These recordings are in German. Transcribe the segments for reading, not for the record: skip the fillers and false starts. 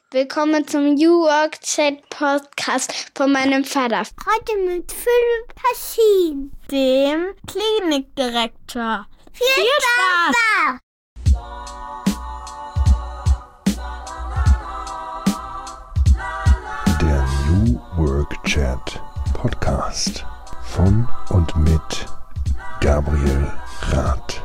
Willkommen zum New Work Chat Podcast von meinem Vater. Heute mit Philipp Passin, dem Klinikdirektor. Viel Spaß! Der New Work Chat Podcast von und mit Gabriel Rath.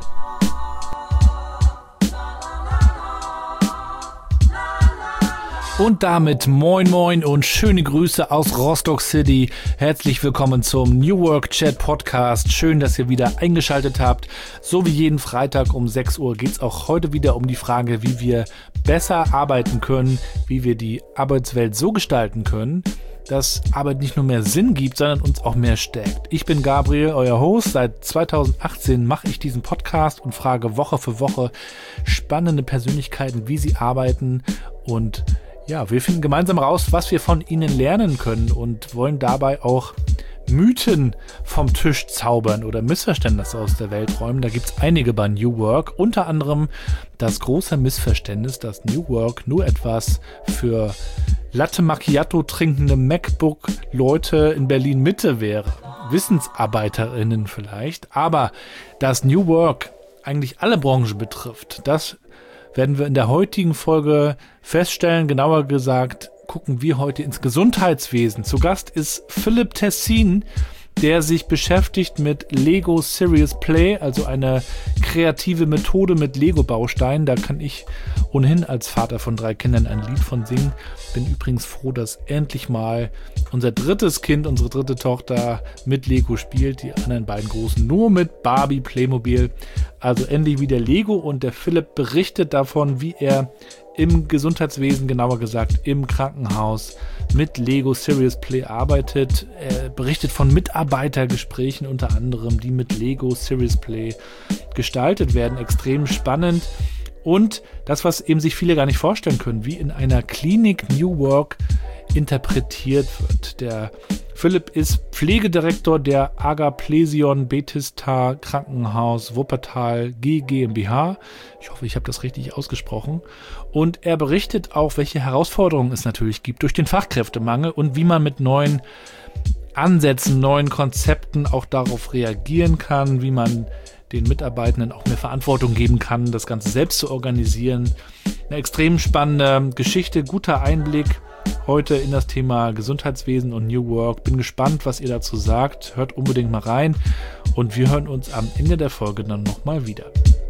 Und damit moin moin und schöne Grüße aus Rostock City. Herzlich willkommen zum New Work Chat Podcast. Schön, dass ihr wieder eingeschaltet habt. So wie jeden Freitag um 6 Uhr geht es auch heute wieder um die Frage, wie wir besser arbeiten können, wie wir die Arbeitswelt so gestalten können, dass Arbeit nicht nur mehr Sinn gibt, sondern uns auch mehr stärkt. Ich bin Gabriel, euer Host. Seit 2018 mache ich diesen Podcast und frage Woche für Woche spannende Persönlichkeiten, wie sie arbeiten, und ja, wir finden gemeinsam raus, was wir von ihnen lernen können und wollen dabei auch Mythen vom Tisch zaubern oder Missverständnisse aus der Welt räumen. Da gibt es einige bei New Work, unter anderem das große Missverständnis, dass New Work nur etwas für Latte Macchiato trinkende MacBook-Leute in Berlin-Mitte wäre. WissensarbeiterInnen vielleicht, aber dass New Work eigentlich alle Branchen betrifft, das werden wir in der heutigen Folge feststellen. Genauer gesagt gucken wir heute ins Gesundheitswesen. Zu Gast ist Philipp Tessin, der sich beschäftigt mit Lego Serious Play, also eine kreative Methode mit Lego-Bausteinen. Da kann ich ohnehin als Vater von 3 Kindern ein Lied von singen. Bin übrigens froh, dass endlich mal unser drittes Kind, unsere dritte Tochter mit Lego spielt. Die anderen beiden Großen nur mit Barbie Playmobil. Also endlich wieder Lego, und der Philipp berichtet davon, wie er im Gesundheitswesen, genauer gesagt im Krankenhaus, mit Lego Serious Play arbeitet. Er berichtet von Mitarbeitergesprächen unter anderem, die mit Lego Serious Play gestaltet werden. Extrem spannend. Und das, was eben sich viele gar nicht vorstellen können, wie in einer Klinik New Work interpretiert wird. Der Philipp ist Pflegedirektor der Agaplesion Bethesda Krankenhaus Wuppertal GmbH. Ich hoffe, ich habe das richtig ausgesprochen. Und er berichtet auch, welche Herausforderungen es natürlich gibt durch den Fachkräftemangel und wie man mit neuen Ansätzen, neuen Konzepten auch darauf reagieren kann, wie man den Mitarbeitenden auch mehr Verantwortung geben kann, das Ganze selbst zu organisieren. Eine extrem spannende Geschichte, guter Einblick heute in das Thema Gesundheitswesen und New Work. Bin gespannt, was ihr dazu sagt. Hört unbedingt mal rein, und wir hören uns am Ende der Folge dann nochmal wieder.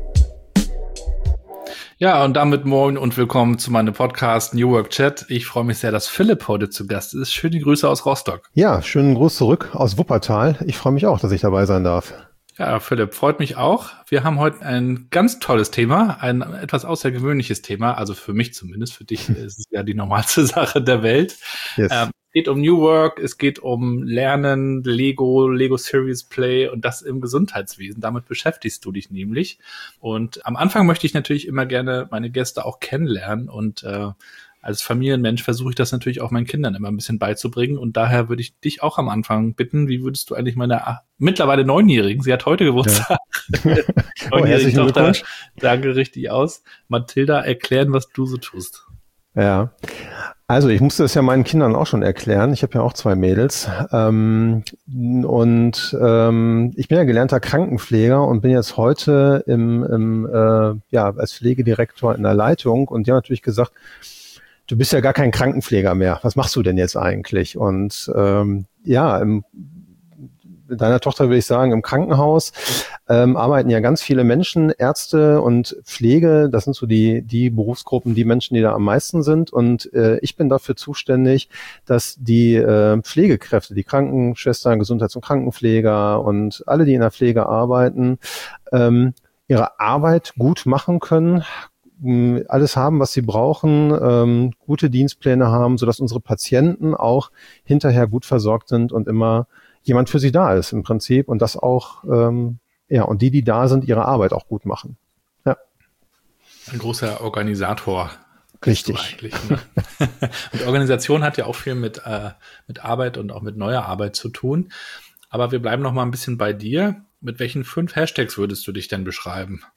Ja, und damit moin und willkommen zu meinem Podcast New Work Chat. Ich freue mich sehr, dass Philipp heute zu Gast ist. Schöne Grüße aus Rostock. Ja, schönen Gruß zurück aus Wuppertal. Ich freue mich auch, dass ich dabei sein darf. Ja, Philipp, freut mich auch. Wir haben heute ein ganz tolles Thema, ein etwas außergewöhnliches Thema, also für mich zumindest. Für dich ist es ja die normalste Sache der Welt. Yes. Es geht um New Work, es geht um Lernen, Lego Serious Play und das im Gesundheitswesen. Damit beschäftigst du dich nämlich. Und am Anfang möchte ich natürlich immer gerne meine Gäste auch kennenlernen, und als Familienmensch versuche ich das natürlich auch meinen Kindern immer ein bisschen beizubringen, und daher würde ich dich auch am Anfang bitten, wie würdest du eigentlich meiner mittlerweile 9-Jährigen, sie hat heute Geburtstag, ja. 9-jährigen Tochter, danke richtig aus, Mathilda, erklären, was du so tust. Ja, also ich musste das ja meinen Kindern auch schon erklären. Ich habe ja auch 2 Mädels, und ich bin ja gelernter Krankenpfleger und bin jetzt heute als Pflegedirektor in der Leitung, und die haben natürlich gesagt: Du bist ja gar kein Krankenpfleger mehr. Was machst du denn jetzt eigentlich? Und mit deiner Tochter würde ich sagen, im Krankenhaus arbeiten ja ganz viele Menschen, Ärzte und Pflege. Das sind so die Berufsgruppen, die Menschen, die da am meisten sind. Und ich bin dafür zuständig, dass die Pflegekräfte, die Krankenschwestern, Gesundheits- und Krankenpfleger und alle, die in der Pflege arbeiten, ihre Arbeit gut machen können, alles haben, was sie brauchen, gute Dienstpläne haben, sodass unsere Patienten auch hinterher gut versorgt sind und immer jemand für sie da ist im Prinzip, und das auch, und die da sind, ihre Arbeit auch gut machen. Ja. Ein großer Organisator. Richtig. Ne? Und Organisation hat ja auch viel mit Arbeit und auch mit neuer Arbeit zu tun. Aber wir bleiben noch mal ein bisschen bei dir. Mit welchen 5 Hashtags würdest du dich denn beschreiben?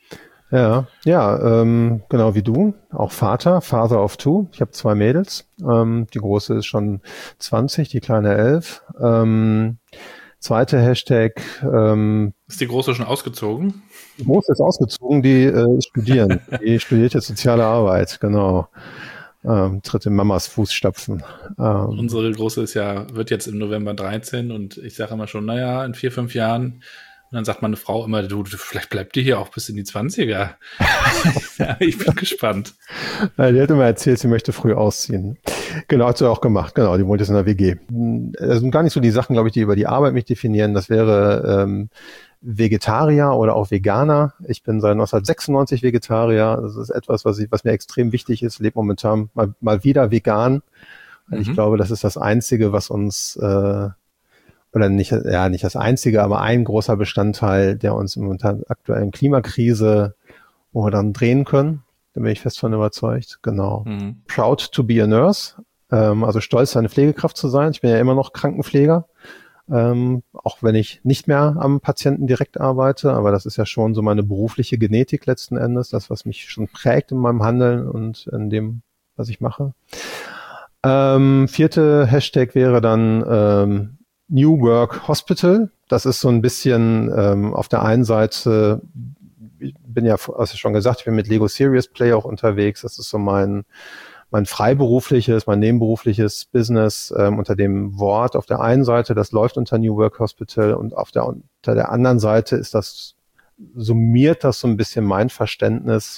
Ja, genau wie du, auch Father of Two. Ich habe 2 Mädels. Die große ist schon 20, die kleine 11. Zweite Hashtag. Ist die Große schon ausgezogen? Die Große ist ausgezogen, die ist studieren. Die studiert jetzt soziale Arbeit, genau. Tritt in Mamas Fußstapfen. Unsere Große wird jetzt im November 13 und ich sage immer schon, naja, in 4, 5 Jahren. Und dann sagt meine Frau immer, du vielleicht bleibt die hier auch bis in die 20er. Ja, ich bin gespannt. Die hat immer erzählt, sie möchte früh ausziehen. Genau, hat sie auch gemacht. Genau, die wohnt jetzt in der WG. Das sind gar nicht so die Sachen, glaube ich, die über die Arbeit mich definieren. Das wäre Vegetarier oder auch Veganer. Ich bin seit 1996 Vegetarier. Das ist etwas, was mir extrem wichtig ist. Lebe momentan mal wieder vegan. Ich glaube, das ist das Einzige, was uns oder nicht das Einzige, aber ein großer Bestandteil, der uns in der aktuellen Klimakrise, wo wir dann drehen können. Da bin ich fest von überzeugt. Genau. Proud to be a nurse. Also stolz, eine Pflegekraft zu sein. Ich bin ja immer noch Krankenpfleger. Auch wenn ich nicht mehr am Patienten direkt arbeite, aber das ist ja schon so meine berufliche Genetik letzten Endes, das, was mich schon prägt in meinem Handeln und in dem, was ich mache. 4. Hashtag wäre dann New Work Hospital. Das ist so ein bisschen auf der einen Seite, ich bin ja, also schon gesagt, ich bin mit Lego Serious Play auch unterwegs. Das ist so mein freiberufliches, mein nebenberufliches Business unter dem Wort auf der einen Seite, das läuft unter New Work Hospital und unter der anderen Seite summiert das so ein bisschen mein Verständnis,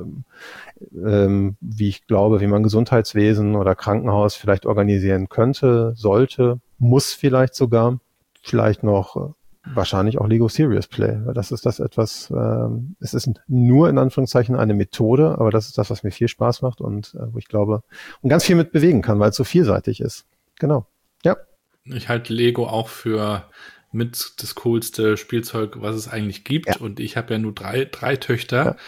wie ich glaube, wie man Gesundheitswesen oder Krankenhaus vielleicht organisieren könnte, sollte, muss vielleicht sogar, vielleicht noch wahrscheinlich auch Lego Serious Play, weil das ist etwas, es ist nur in Anführungszeichen eine Methode, aber das ist das, was mir viel Spaß macht und wo ich glaube, und ganz viel mit bewegen kann, weil es so vielseitig ist. Genau. Ja. Ich halte Lego auch für mit das coolste Spielzeug, was es eigentlich gibt. Ja. Und ich habe ja nur drei Töchter. Ja.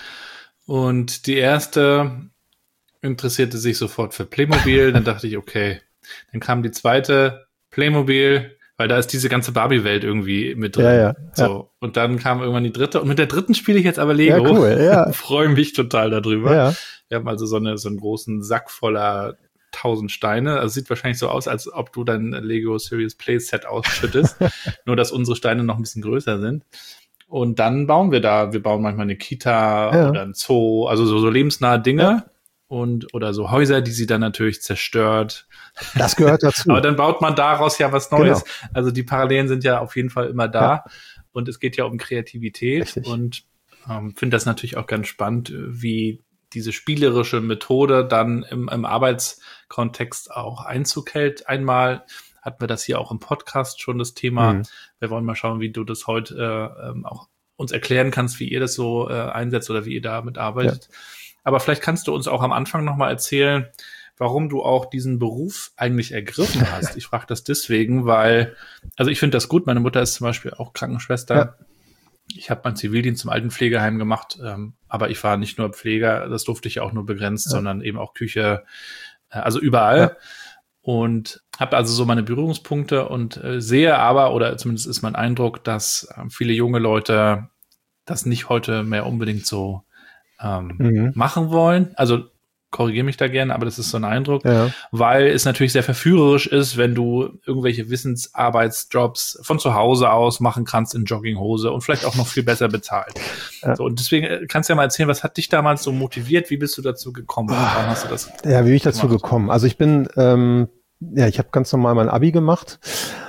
Und die erste interessierte sich sofort für Playmobil. Dann dachte ich, okay. Dann kam die zweite Playmobil, weil da ist diese ganze Barbie-Welt irgendwie mit drin. Ja. So. Und dann kam irgendwann die dritte. Und mit der dritten spiele ich jetzt aber Lego. Ja, cool, ja. Freue mich total darüber. Ja. Wir haben also so einen großen Sack voller 1000 Steine. Also sieht wahrscheinlich so aus, als ob du dein Lego Serious Play Set ausschüttest. Nur, dass unsere Steine noch ein bisschen größer sind. Und dann bauen wir bauen manchmal eine Kita oder ein Zoo, also so lebensnahe Dinge. Ja. Oder so Häuser, die sie dann natürlich zerstört. Das gehört dazu. Aber dann baut man daraus ja was Neues. Genau. Also die Parallelen sind ja auf jeden Fall immer da. Ja. Und es geht ja um Kreativität. Richtig. Und finde das natürlich auch ganz spannend, wie diese spielerische Methode dann im Arbeitskontext auch Einzug hält. Einmal hatten wir das hier auch im Podcast schon, das Thema. Wir wollen mal schauen, wie du das heute auch uns erklären kannst, wie ihr das so einsetzt oder wie ihr damit arbeitet. Ja. Aber vielleicht kannst du uns auch am Anfang nochmal erzählen, warum du auch diesen Beruf eigentlich ergriffen hast. Ich frage das deswegen, weil, also ich finde das gut. Meine Mutter ist zum Beispiel auch Krankenschwester. Ja. Ich habe meinen Zivildienst im Altenpflegeheim gemacht, aber ich war nicht nur Pfleger, das durfte ich auch nur begrenzt, sondern eben auch Küche, also überall. Ja. Und habe also so meine Berührungspunkte und sehe aber, oder zumindest ist mein Eindruck, dass viele junge Leute das nicht heute mehr unbedingt so machen wollen. Also korrigiere mich da gerne, aber das ist so ein Eindruck, weil es natürlich sehr verführerisch ist, wenn du irgendwelche Wissensarbeitsjobs von zu Hause aus machen kannst in Jogginghose und vielleicht auch noch viel besser bezahlt. Ja. So, und deswegen kannst du ja mal erzählen, was hat dich damals so motiviert? Wie bist du dazu gekommen? Wann hast du das wie bin ich dazu gekommen? Also ich bin, ich habe ganz normal mein Abi gemacht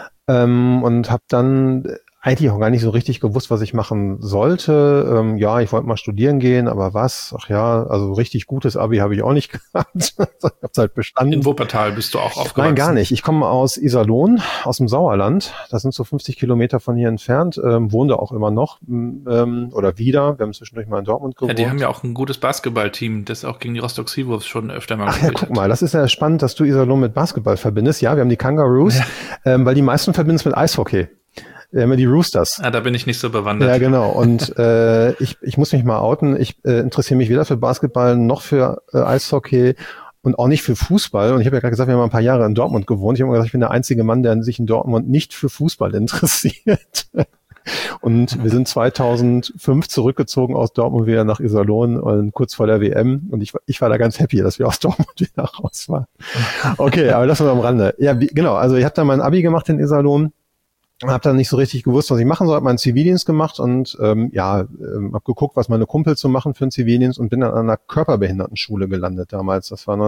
und habe dann eigentlich auch gar nicht so richtig gewusst, was ich machen sollte. Ich wollte mal studieren gehen, aber was? Ach ja, also richtig gutes Abi habe ich auch nicht gehabt. Ich hab's halt bestanden. In Wuppertal bist du auch aufgewachsen? Nein, gar nicht. Ich komme aus Iserlohn, aus dem Sauerland. Das sind so 50 Kilometer von hier entfernt. Wohne da auch immer noch oder wieder. Wir haben zwischendurch mal in Dortmund gewohnt. Ja, die haben ja auch ein gutes Basketballteam, das auch gegen die Rostock Seawolves schon öfter mal gespielt hat. Guck mal, das ist ja spannend, dass du Iserlohn mit Basketball verbindest. Ja, wir haben die Kangaroos, weil die meisten verbinden es mit Eishockey. Immer die Roosters. Ah, da bin ich nicht so bewandert. Ja, genau. Und ich muss mich mal outen. Ich interessiere mich weder für Basketball noch für Eishockey und auch nicht für Fußball. Und ich habe ja gerade gesagt, wir haben ein paar Jahre in Dortmund gewohnt. Ich habe gesagt, ich bin der einzige Mann, der sich in Dortmund nicht für Fußball interessiert. Und wir sind 2005 zurückgezogen aus Dortmund wieder nach Iserlohn und kurz vor der WM. Und ich war da ganz happy, dass wir aus Dortmund wieder raus waren. Okay, aber das war am Rande. Ja, genau. Also ich habe dann mein Abi gemacht in Iserlohn. Habe dann nicht so richtig gewusst, was ich machen soll. Habe meinen Zivildienst gemacht und habe geguckt, was meine Kumpels so machen für einen Zivildienst und bin dann an einer Körperbehindertenschule gelandet damals. Das war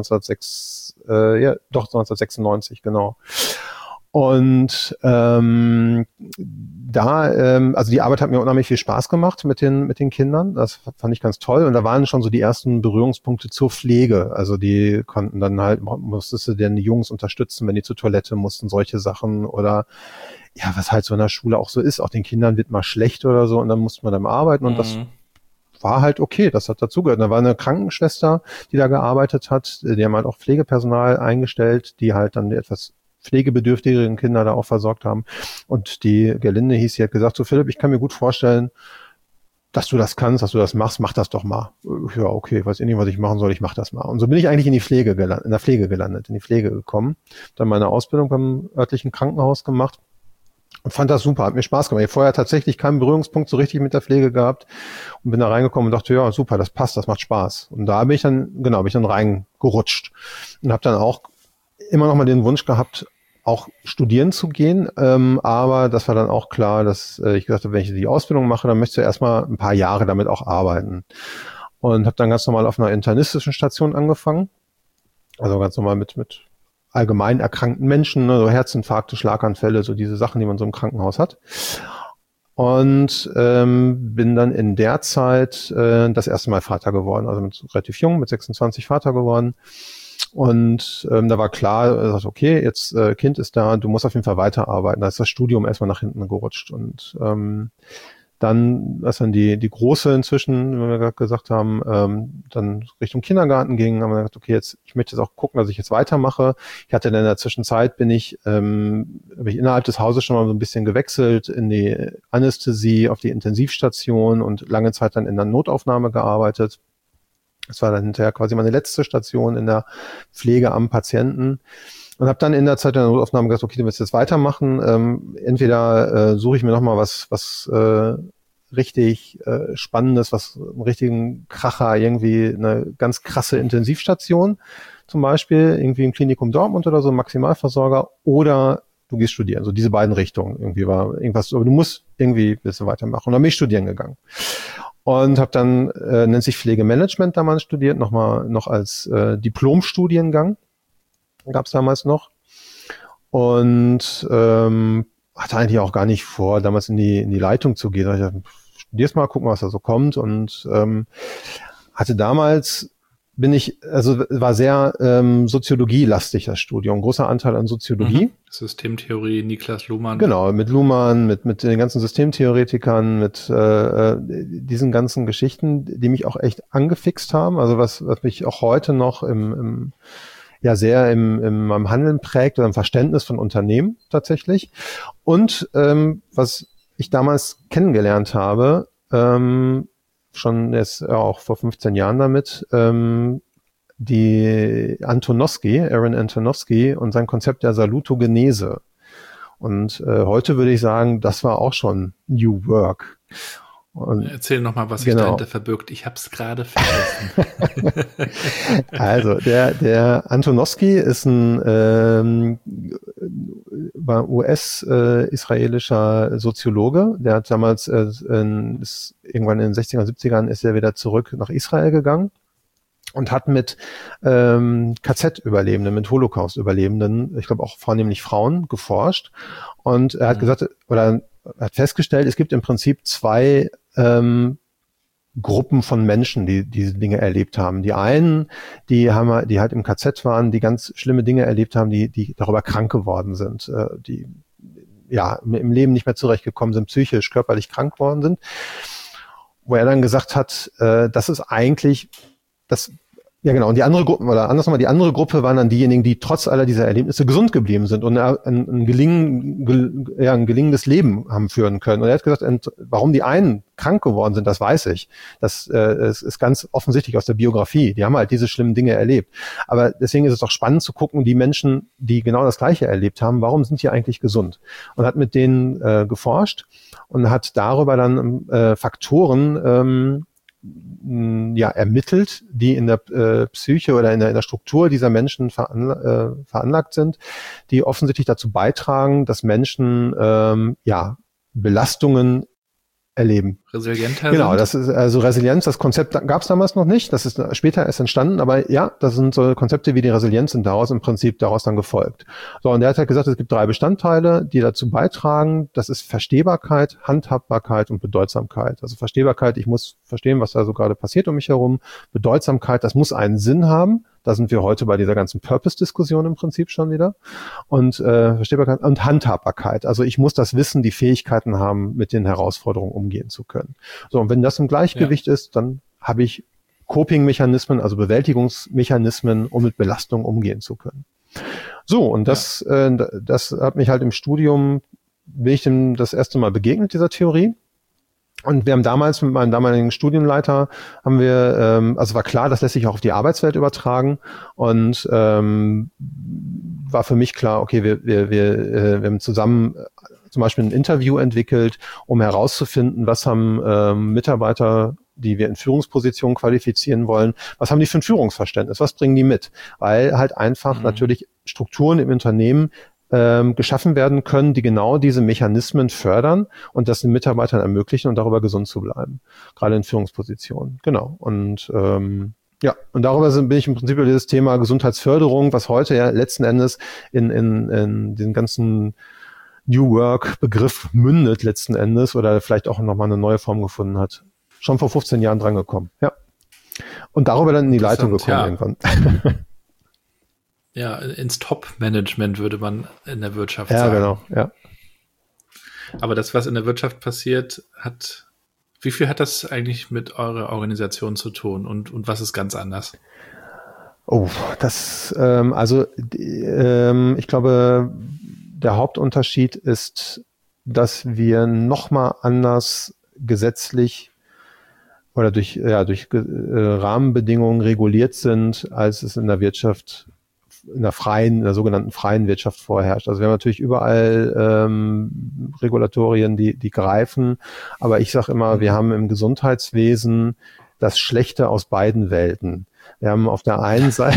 1996, genau. Und also die Arbeit hat mir unheimlich viel Spaß gemacht mit den Kindern. Das fand ich ganz toll. Und da waren schon so die ersten Berührungspunkte zur Pflege. Also die konnten dann halt, musstest du denn die Jungs unterstützen, wenn die zur Toilette mussten, solche Sachen oder ja, was halt so in der Schule auch so ist, auch den Kindern wird mal schlecht oder so und dann musste man dann arbeiten und das war halt okay, das hat dazugehört. Da war eine Krankenschwester, die da gearbeitet hat, die haben halt auch Pflegepersonal eingestellt, die halt dann die etwas pflegebedürftigeren Kinder da auch versorgt haben und die Gerlinde hieß, sie hat gesagt, so Philipp, ich kann mir gut vorstellen, dass du das kannst, dass du das machst, mach das doch mal. Ja, okay, weiß ich nicht, was ich machen soll, ich mach das mal. Und so bin ich eigentlich in der Pflege gekommen, dann meine Ausbildung beim örtlichen Krankenhaus gemacht. Und fand das super, hat mir Spaß gemacht. Ich habe vorher tatsächlich keinen Berührungspunkt so richtig mit der Pflege gehabt und bin da reingekommen und dachte, ja, super, das passt, das macht Spaß. Und da bin ich dann reingerutscht und habe dann auch immer noch mal den Wunsch gehabt, auch studieren zu gehen. Aber das war dann auch klar, dass ich gesagt habe, wenn ich die Ausbildung mache, dann möchte ich erstmal ein paar Jahre damit auch arbeiten. Und habe dann ganz normal auf einer internistischen Station angefangen. Also ganz normal mit allgemein erkrankten Menschen, ne, so Herzinfarkte, Schlaganfälle, so diese Sachen, die man so im Krankenhaus hat. Und bin dann in der Zeit das erste Mal Vater geworden, also relativ jung, mit 26 Vater geworden. Und da war klar, okay, jetzt Kind ist da, du musst auf jeden Fall weiterarbeiten. Da ist das Studium erstmal nach hinten gerutscht. Und dann, als dann die Große inzwischen, wie wir gerade gesagt haben, dann Richtung Kindergarten ging, haben wir gesagt, okay, ich möchte jetzt auch gucken, dass ich jetzt weitermache. Ich hatte dann in der Zwischenzeit habe ich innerhalb des Hauses schon mal so ein bisschen gewechselt in die Anästhesie, auf die Intensivstation und lange Zeit dann in der Notaufnahme gearbeitet. Das war dann hinterher quasi meine letzte Station in der Pflege am Patienten. Und habe dann in der Zeit der Notaufnahme gesagt, okay, du willst jetzt weitermachen. Entweder suche ich mir nochmal was richtig Spannendes, einen richtigen Kracher, irgendwie eine ganz krasse Intensivstation zum Beispiel, irgendwie im Klinikum Dortmund oder so, Maximalversorger, oder du gehst studieren. So diese beiden Richtungen. Irgendwie war irgendwas, aber du musst irgendwie ein bisschen weitermachen. Und dann bin ich studieren gegangen. Und habe dann, nennt sich Pflegemanagement damals studiert, noch als Diplomstudiengang. Gab es damals noch. Und hatte eigentlich auch gar nicht vor, damals in die Leitung zu gehen. Da ich dachte, studier's mal, guck mal, was da so kommt. Und hatte damals war sehr Soziologie-lastig, das Studium. Großer Anteil an Soziologie. Systemtheorie, Niklas Luhmann. Genau, mit Luhmann, mit den ganzen Systemtheoretikern, mit diesen ganzen Geschichten, die mich auch echt angefixt haben. Also was mich auch heute noch sehr in meinem Handeln prägt oder im Verständnis von Unternehmen tatsächlich. Und was ich damals kennengelernt habe, schon jetzt auch vor 15 Jahren damit, Aaron Antonovsky und sein Konzept der Salutogenese. Und heute würde ich sagen, das war auch schon New Work. Und erzähl nochmal, was sich dahinter verbirgt. Ich habe es gerade vergessen. Also, der Antonovsky ist ein US-israelischer Soziologe. Der hat damals irgendwann in den 60er, 70ern ist er wieder zurück nach Israel gegangen und hat mit KZ-Überlebenden, mit Holocaust-Überlebenden, ich glaube auch vornehmlich Frauen, geforscht. Und er hat gesagt, oder hat festgestellt, es gibt im Prinzip zwei Gruppen von Menschen, die diese Dinge erlebt haben. Die einen, die halt im KZ waren, die ganz schlimme Dinge erlebt haben, die darüber krank geworden sind, die ja im Leben nicht mehr zurechtgekommen sind, psychisch, körperlich krank geworden sind. Wo er dann gesagt hat, das ist eigentlich, das Ja, genau. Und die andere Gruppe, oder anders nochmal, die andere Gruppe waren dann diejenigen, die trotz aller dieser Erlebnisse gesund geblieben sind und ein gelingendes Leben haben führen können. Und er hat gesagt, warum die einen krank geworden sind, das weiß ich. Das ist ganz offensichtlich aus der Biografie. Die haben halt diese schlimmen Dinge erlebt. Aber deswegen ist es doch spannend zu gucken, die Menschen, die genau das Gleiche erlebt haben, warum sind die eigentlich gesund? Und hat mit denen geforscht und hat darüber dann Faktoren ermittelt, die in der Psyche oder in der Struktur dieser Menschen veranlagt sind, die offensichtlich dazu beitragen, dass Menschen Belastungen erleben. Resilienter Genau, sind? das ist also Resilienz, das Konzept gab es damals noch nicht, das ist später erst entstanden, aber ja, das sind so Konzepte wie die Resilienz sind daraus dann gefolgt. So, und er hat halt gesagt, es gibt 3 Bestandteile, die dazu beitragen, das ist Verstehbarkeit, Handhabbarkeit und Bedeutsamkeit. Also Verstehbarkeit, ich muss verstehen, was da so gerade passiert um mich herum. Bedeutsamkeit, das muss einen Sinn haben. Da sind wir heute bei dieser ganzen Purpose-Diskussion im Prinzip schon wieder. Und Verstehbarkeit und Handhabbarkeit. Also ich muss das Wissen, die Fähigkeiten haben, mit den Herausforderungen umgehen zu können. So, und wenn das im Gleichgewicht ist, dann habe ich Coping-Mechanismen, also Bewältigungsmechanismen, um mit Belastung umgehen zu können. So, und das hat mich halt im Studium, bin ich dem das erste Mal begegnet, dieser Theorie. Und wir haben damals mit meinem damaligen Studienleiter also war klar, das lässt sich auch auf die Arbeitswelt übertragen und war für mich klar, okay, wir haben zusammen zum Beispiel ein Interview entwickelt, um herauszufinden, was haben Mitarbeiter, die wir in Führungspositionen qualifizieren wollen, was haben die für ein Führungsverständnis, was bringen die mit? Weil halt einfach natürlich Strukturen im Unternehmen geschaffen werden können, die genau diese Mechanismen fördern und das den Mitarbeitern ermöglichen und darüber gesund zu bleiben, gerade in Führungspositionen. Genau. Und und darüber bin ich im Prinzip über dieses Thema Gesundheitsförderung, was heute ja letzten Endes in den ganzen New Work-Begriff mündet letzten Endes oder vielleicht auch nochmal eine neue Form gefunden hat. Schon vor 15 Jahren drangekommen. Ja. Und darüber dann in die Leitung gekommen irgendwann. Ja, ins Top-Management würde man in der Wirtschaft sagen. Ja, genau, ja. Aber das, was in der Wirtschaft passiert, wie viel hat das eigentlich mit eurer Organisation zu tun und was ist ganz anders? Oh, ich glaube, der Hauptunterschied ist, dass wir nochmal anders gesetzlich oder durch Rahmenbedingungen reguliert sind, als es in der Wirtschaft in der sogenannten freien Wirtschaft vorherrscht. Also wir haben natürlich überall Regulatorien, die greifen, aber ich sage immer, wir haben im Gesundheitswesen das Schlechte aus beiden Welten. Wir haben auf der einen Seite,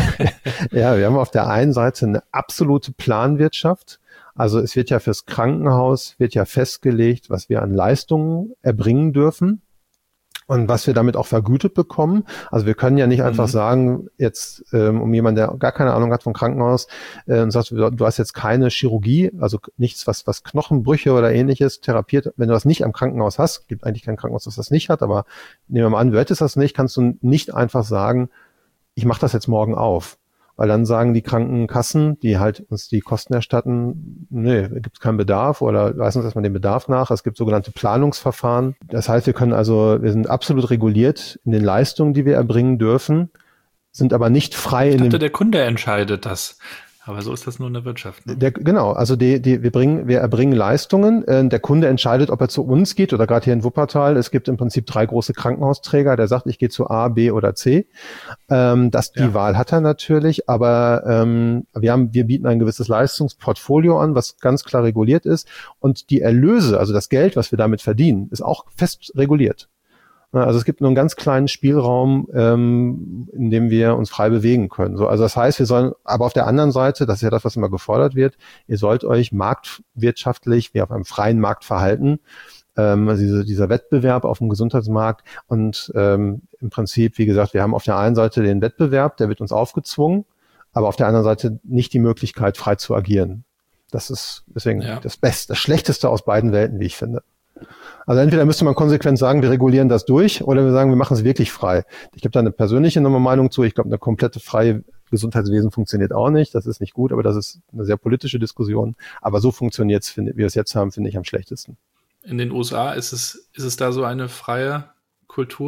eine absolute Planwirtschaft. Also es wird ja fürs Krankenhaus festgelegt, was wir an Leistungen erbringen dürfen. Und was wir damit auch vergütet bekommen. Also wir können ja nicht einfach sagen, jetzt um jemanden, der gar keine Ahnung hat vom Krankenhaus und sagt, du hast jetzt keine Chirurgie, also nichts, was Knochenbrüche oder ähnliches therapiert. Wenn du das nicht am Krankenhaus hast, gibt eigentlich kein Krankenhaus, das das nicht hat, aber nehmen wir mal an, du hättest das nicht, kannst du nicht einfach sagen, ich mache das jetzt morgen auf. Weil dann sagen die Krankenkassen, die halt uns die Kosten erstatten, nee, gibt es keinen Bedarf oder weisen uns erstmal den Bedarf nach. Es gibt sogenannte Planungsverfahren. Das heißt, wir sind absolut reguliert in den Leistungen, die wir erbringen dürfen, sind aber nicht frei in der Kunde entscheidet das. Aber so ist das nur in der Wirtschaft. Ne? Genau, also wir erbringen Leistungen. Der Kunde entscheidet, ob er zu uns geht oder gerade hier in Wuppertal. Es gibt im Prinzip 3 große Krankenhausträger. Der sagt, ich gehe zu A, B oder C. Die Wahl hat er natürlich, aber wir bieten ein gewisses Leistungsportfolio an, was ganz klar reguliert ist. Und die Erlöse, also das Geld, was wir damit verdienen, ist auch fest reguliert. Also es gibt nur einen ganz kleinen Spielraum, in dem wir uns frei bewegen können. So, also das heißt, wir sollen, aber auf der anderen Seite, das ist ja das, was immer gefordert wird, ihr sollt euch marktwirtschaftlich wie auf einem freien Markt verhalten. Also dieser Wettbewerb auf dem Gesundheitsmarkt und im Prinzip, wie gesagt, wir haben auf der einen Seite den Wettbewerb, der wird uns aufgezwungen, aber auf der anderen Seite nicht die Möglichkeit, frei zu agieren. Das ist deswegen das Schlechteste aus beiden Welten, wie ich finde. Also entweder müsste man konsequent sagen, wir regulieren das durch, oder wir sagen, wir machen es wirklich frei. Ich habe da eine persönliche Meinung zu. Ich glaube, eine komplette freie Gesundheitswesen funktioniert auch nicht. Das ist nicht gut, aber das ist eine sehr politische Diskussion. Aber so funktioniert es, wie wir es jetzt haben, finde ich am schlechtesten. In den USA ist es da so eine freie Kultur?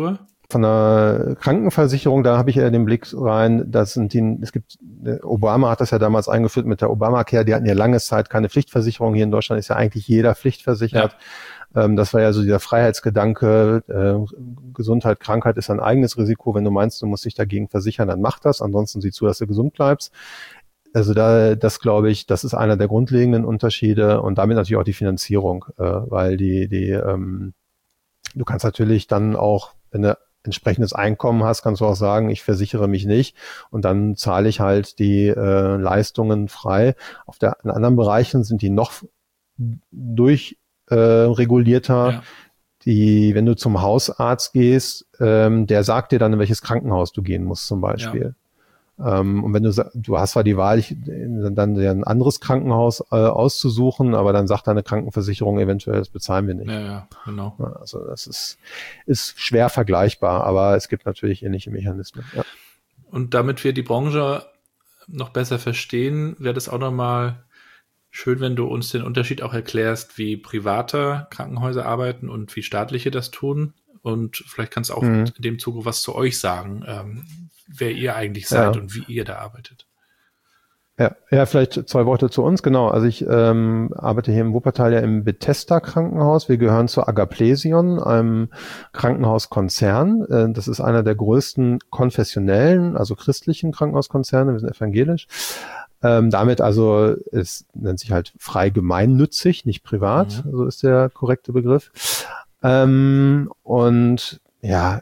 Von der Krankenversicherung, da habe ich eher den Blick rein, Obama hat das ja damals eingeführt mit der Obamacare, die hatten ja lange Zeit keine Pflichtversicherung. Hier in Deutschland ist ja eigentlich jeder pflichtversichert. Ja. Das war ja so dieser Freiheitsgedanke, Gesundheit, Krankheit ist ein eigenes Risiko. Wenn du meinst, du musst dich dagegen versichern, dann mach das. Ansonsten sieh zu, dass du gesund bleibst. Also das glaube ich, das ist einer der grundlegenden Unterschiede und damit natürlich auch die Finanzierung, weil du kannst natürlich dann auch, wenn du entsprechendes Einkommen hast, kannst du auch sagen, ich versichere mich nicht und dann zahle ich halt die Leistungen frei. In anderen Bereichen sind die noch regulierter. Ja. Wenn du zum Hausarzt gehst, der sagt dir dann, in welches Krankenhaus du gehen musst zum Beispiel. Ja. Und wenn du hast zwar die Wahl, dann dir ein anderes Krankenhaus auszusuchen, aber dann sagt deine Krankenversicherung eventuell, das bezahlen wir nicht. Ja, genau. Also das ist schwer vergleichbar, aber es gibt natürlich ähnliche Mechanismen. Ja. Und damit wir die Branche noch besser verstehen, wäre das auch nochmal schön, wenn du uns den Unterschied auch erklärst, wie private Krankenhäuser arbeiten und wie staatliche das tun. Und vielleicht kannst du auch in dem Zuge was zu euch sagen, wer ihr eigentlich seid und wie ihr da arbeitet. Ja, vielleicht 2 Worte zu uns. Genau, also ich arbeite hier im Wuppertal ja im Bethesda Krankenhaus. Wir gehören zur Agaplesion, einem Krankenhauskonzern. Das ist einer der größten konfessionellen, also christlichen Krankenhauskonzerne. Wir sind evangelisch. Damit also, es nennt sich halt frei gemeinnützig, nicht privat, so ist der korrekte Begriff. Und ja,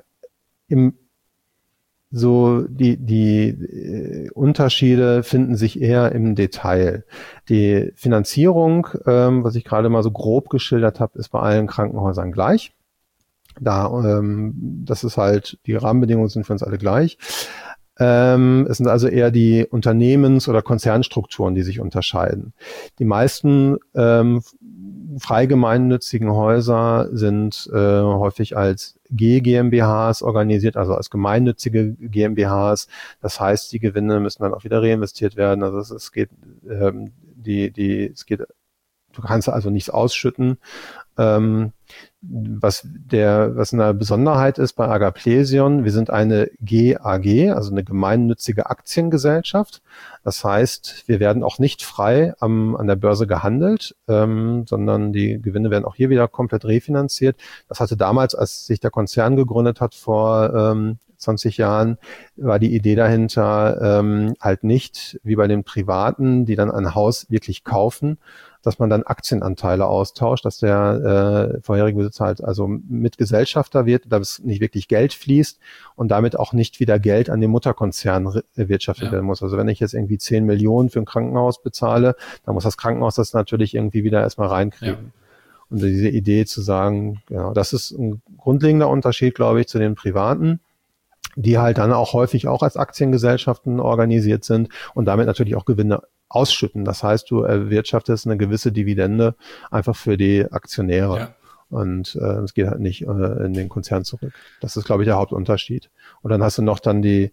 die Unterschiede finden sich eher im Detail. Die Finanzierung, was ich gerade mal so grob geschildert habe, ist bei allen Krankenhäusern gleich. Das ist halt, die Rahmenbedingungen sind für uns alle gleich. Es sind also eher die Unternehmens- oder Konzernstrukturen, die sich unterscheiden. Die meisten frei gemeinnützigen Häuser sind häufig als GmbHs organisiert, also als gemeinnützige GmbHs. Das heißt, die Gewinne müssen dann auch wieder reinvestiert werden. Also es geht, du kannst also nichts ausschütten. Was eine Besonderheit ist bei Agaplesion, wir sind eine GAG, also eine gemeinnützige Aktiengesellschaft. Das heißt, wir werden auch nicht frei an der Börse gehandelt, sondern die Gewinne werden auch hier wieder komplett refinanziert. Das hatte damals, als sich der Konzern gegründet hat vor 20 Jahren, war die Idee dahinter halt nicht wie bei den Privaten, die dann ein Haus wirklich kaufen, dass man dann Aktienanteile austauscht, dass der vorherige Besitzer halt also Mitgesellschafter wird, dass nicht wirklich Geld fließt und damit auch nicht wieder Geld an den Mutterkonzern erwirtschaftet werden muss. Also wenn ich jetzt irgendwie 10 Millionen für ein Krankenhaus bezahle, dann muss das Krankenhaus das natürlich irgendwie wieder erstmal reinkriegen. Ja. Und diese Idee zu sagen, genau, das ist ein grundlegender Unterschied, glaube ich, zu den Privaten, die halt dann auch häufig auch als Aktiengesellschaften organisiert sind und damit natürlich auch Gewinne ausschütten. Das heißt, du erwirtschaftest eine gewisse Dividende einfach für die Aktionäre. Ja. Und es geht halt nicht in den Konzern zurück. Das ist, glaube ich, der Hauptunterschied. Und dann hast du noch dann die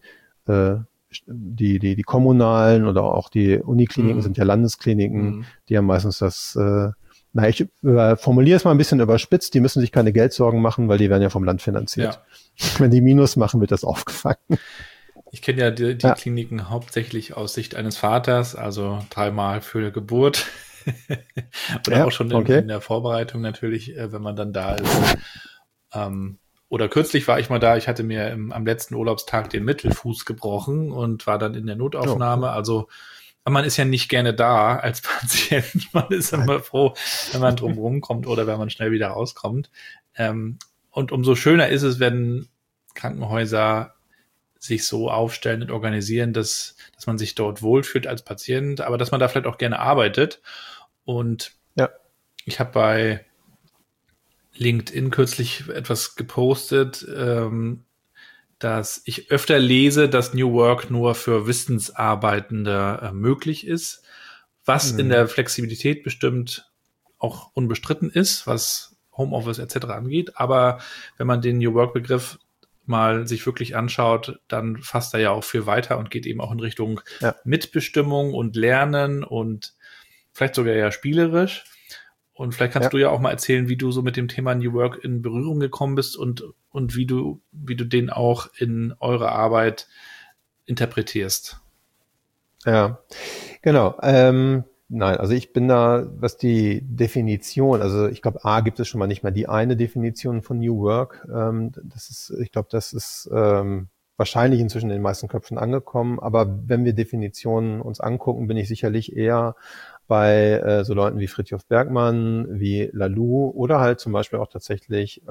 kommunalen oder auch die Unikliniken sind ja Landeskliniken, die haben meistens das ich formuliere es mal ein bisschen überspitzt, die müssen sich keine Geldsorgen machen, weil die werden ja vom Land finanziert. Ja. Wenn die Minus machen, wird das aufgefangen. Ich kenne ja die Kliniken hauptsächlich aus Sicht eines Vaters, also 3-mal für die Geburt. Oder auch schon in der Vorbereitung natürlich, wenn man dann da ist. Oder kürzlich war ich mal da, ich hatte mir am letzten Urlaubstag den Mittelfuß gebrochen und war dann in der Notaufnahme. Also man ist ja nicht gerne da als Patient. Man ist immer froh, wenn man drum rumkommt oder wenn man schnell wieder rauskommt. Und umso schöner ist es, wenn Krankenhäuser sich so aufstellen und organisieren, dass man sich dort wohlfühlt als Patient, aber dass man da vielleicht auch gerne arbeitet. Und ich habe bei LinkedIn kürzlich etwas gepostet, dass ich öfter lese, dass New Work nur für Wissensarbeitende möglich ist, was in der Flexibilität bestimmt auch unbestritten ist, was Homeoffice etc. angeht. Aber wenn man den New Work-Begriff mal sich wirklich anschaut, dann fasst er ja auch viel weiter und geht eben auch in Richtung Mitbestimmung und Lernen und vielleicht sogar ja spielerisch. Und vielleicht kannst du ja auch mal erzählen, wie du so mit dem Thema New Work in Berührung gekommen bist und wie du den auch in eurer Arbeit interpretierst. Ja, genau. Nein, also ich bin da, was die Definition, also ich glaube, gibt es schon mal nicht mehr die eine Definition von New Work. Ich glaube, das ist wahrscheinlich inzwischen in den meisten Köpfen angekommen. Aber wenn wir Definitionen uns angucken, bin ich sicherlich eher bei so Leuten wie Fridtjof Bergmann, wie Laloux oder halt zum Beispiel auch tatsächlich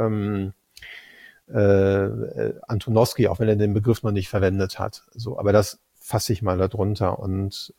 Antonowski, auch wenn er den Begriff noch nicht verwendet hat. So, aber das fasse ich mal darunter. Und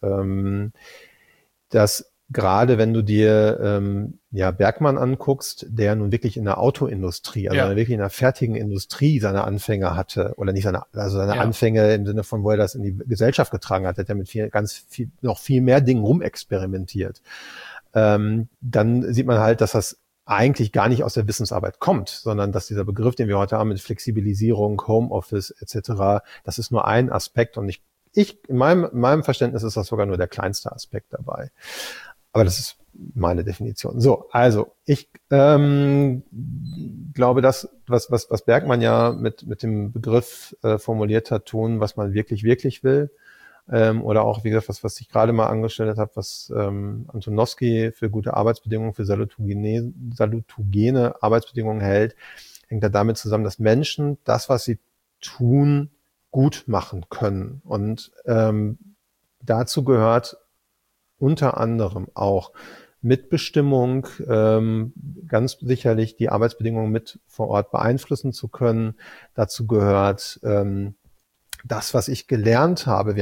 dass gerade wenn du dir Bergmann anguckst, der nun wirklich in der Autoindustrie, also wirklich in der fertigen Industrie seine Anfänge hatte, oder nicht seine Anfänge im Sinne von, wo er das in die Gesellschaft getragen hat er mit noch viel mehr Dingen rumexperimentiert. Dann sieht man halt, dass das eigentlich gar nicht aus der Wissensarbeit kommt, sondern dass dieser Begriff, den wir heute haben mit Flexibilisierung, Homeoffice etc., das ist nur ein Aspekt und in meinem Verständnis ist das sogar nur der kleinste Aspekt dabei. Aber das ist meine Definition. So, also ich glaube, das, was Bergmann ja mit dem Begriff formuliert hat, tun, was man wirklich, wirklich will. Oder auch, wie gesagt, was ich gerade mal angestellt habe, was Antonowski für gute Arbeitsbedingungen, für salutogene Arbeitsbedingungen hält, hängt da damit zusammen, dass Menschen das, was sie tun, gut machen können. Und dazu gehört unter anderem auch Mitbestimmung, ganz sicherlich die Arbeitsbedingungen mit vor Ort beeinflussen zu können. Dazu gehört das, was ich gelernt habe.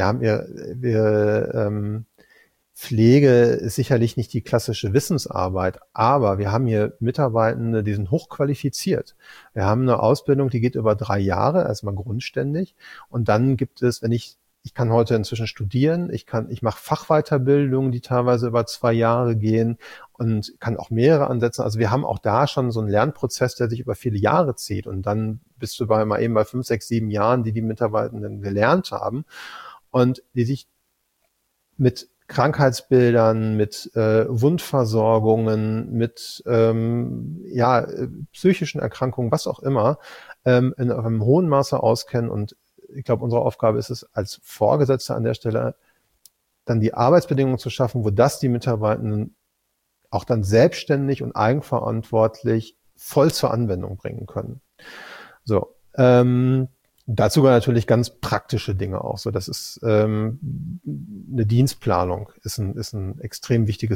Pflege ist sicherlich nicht die klassische Wissensarbeit, aber wir haben hier Mitarbeitende, die sind hochqualifiziert. Wir haben eine Ausbildung, die geht über 3 Jahre, erstmal grundständig. Und dann gibt es, ich kann heute inzwischen studieren, ich mache Fachweiterbildungen, die teilweise über 2 Jahre gehen und kann auch mehrere ansetzen. Also wir haben auch da schon so einen Lernprozess, der sich über viele Jahre zieht. Und dann bist du bei 5, 6, 7 Jahren, die Mitarbeitenden gelernt haben und die sich mit Krankheitsbildern, mit Wundversorgungen, mit psychischen Erkrankungen, was auch immer, in einem hohen Maße auskennen. Und ich glaube, unsere Aufgabe ist es, als Vorgesetzter an der Stelle dann die Arbeitsbedingungen zu schaffen, wo das die Mitarbeitenden auch dann selbstständig und eigenverantwortlich voll zur Anwendung bringen können. So, dazu gehören natürlich ganz praktische Dinge auch. So, das ist eine Dienstplanung, ist ein extrem wichtige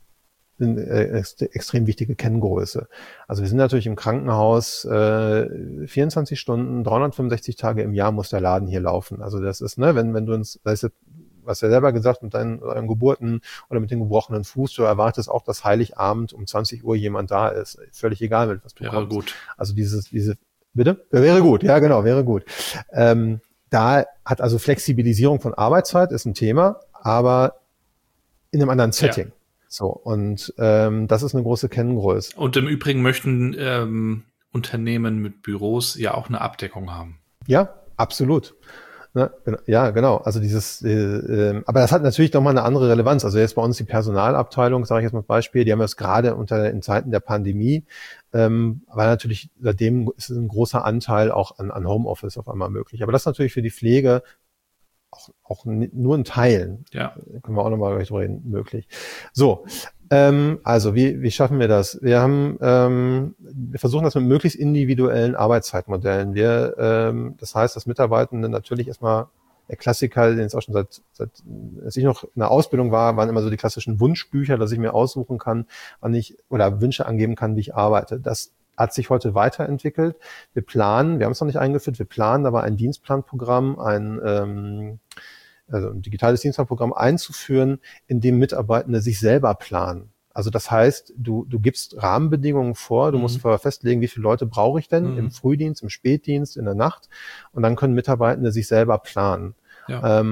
Kenngröße. Also wir sind natürlich im Krankenhaus 24 Stunden, 365 Tage im Jahr muss der Laden hier laufen. Also das ist, wenn du uns, das ist, was ja selber gesagt, mit deinen Geburten oder mit dem gebrochenen Fuß, du erwartest auch, dass Heiligabend um 20 Uhr jemand da ist. Völlig egal, mit was du kommst. Gut. Also bitte? Wäre gut, ja genau, wäre gut. Da hat also Flexibilisierung von Arbeitszeit ist ein Thema, aber in einem anderen Setting. Ja. So, und das ist eine große Kenngröße. Und im Übrigen möchten Unternehmen mit Büros ja auch eine Abdeckung haben. Ja, absolut. Ja, genau. Also aber das hat natürlich nochmal eine andere Relevanz. Also jetzt bei uns die Personalabteilung, sage ich jetzt mal Beispiel, die haben das gerade in Zeiten der Pandemie, weil natürlich seitdem ist ein großer Anteil auch an Homeoffice auf einmal möglich. Aber das ist natürlich für die Pflege auch nur in Teilen, können wir auch nochmal drüber reden, möglich. So, also wie schaffen wir das? Wir versuchen das mit möglichst individuellen Arbeitszeitmodellen. Das heißt, dass Mitarbeitende natürlich erstmal der Klassiker, den es auch schon seit als ich noch in der Ausbildung war, waren immer so die klassischen Wunschbücher, dass ich mir aussuchen kann, oder Wünsche angeben kann, wie ich arbeite. Das hat sich heute weiterentwickelt. Wir haben es noch nicht eingeführt, wir planen aber ein Dienstplanprogramm, ein digitales Dienstplanprogramm einzuführen, in dem Mitarbeitende sich selber planen. Also das heißt, du gibst Rahmenbedingungen vor, du musst vorher festlegen, wie viele Leute brauche ich denn im Frühdienst, im Spätdienst, in der Nacht, und dann können Mitarbeitende sich selber planen. Ja.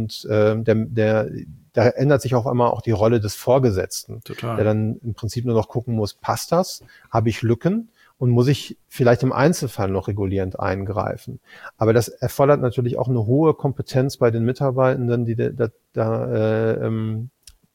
Da ändert sich auf einmal auch die Rolle des Vorgesetzten, der dann im Prinzip nur noch gucken muss, passt das, habe ich Lücken und muss ich vielleicht im Einzelfall noch regulierend eingreifen. Aber das erfordert natürlich auch eine hohe Kompetenz bei den Mitarbeitenden, die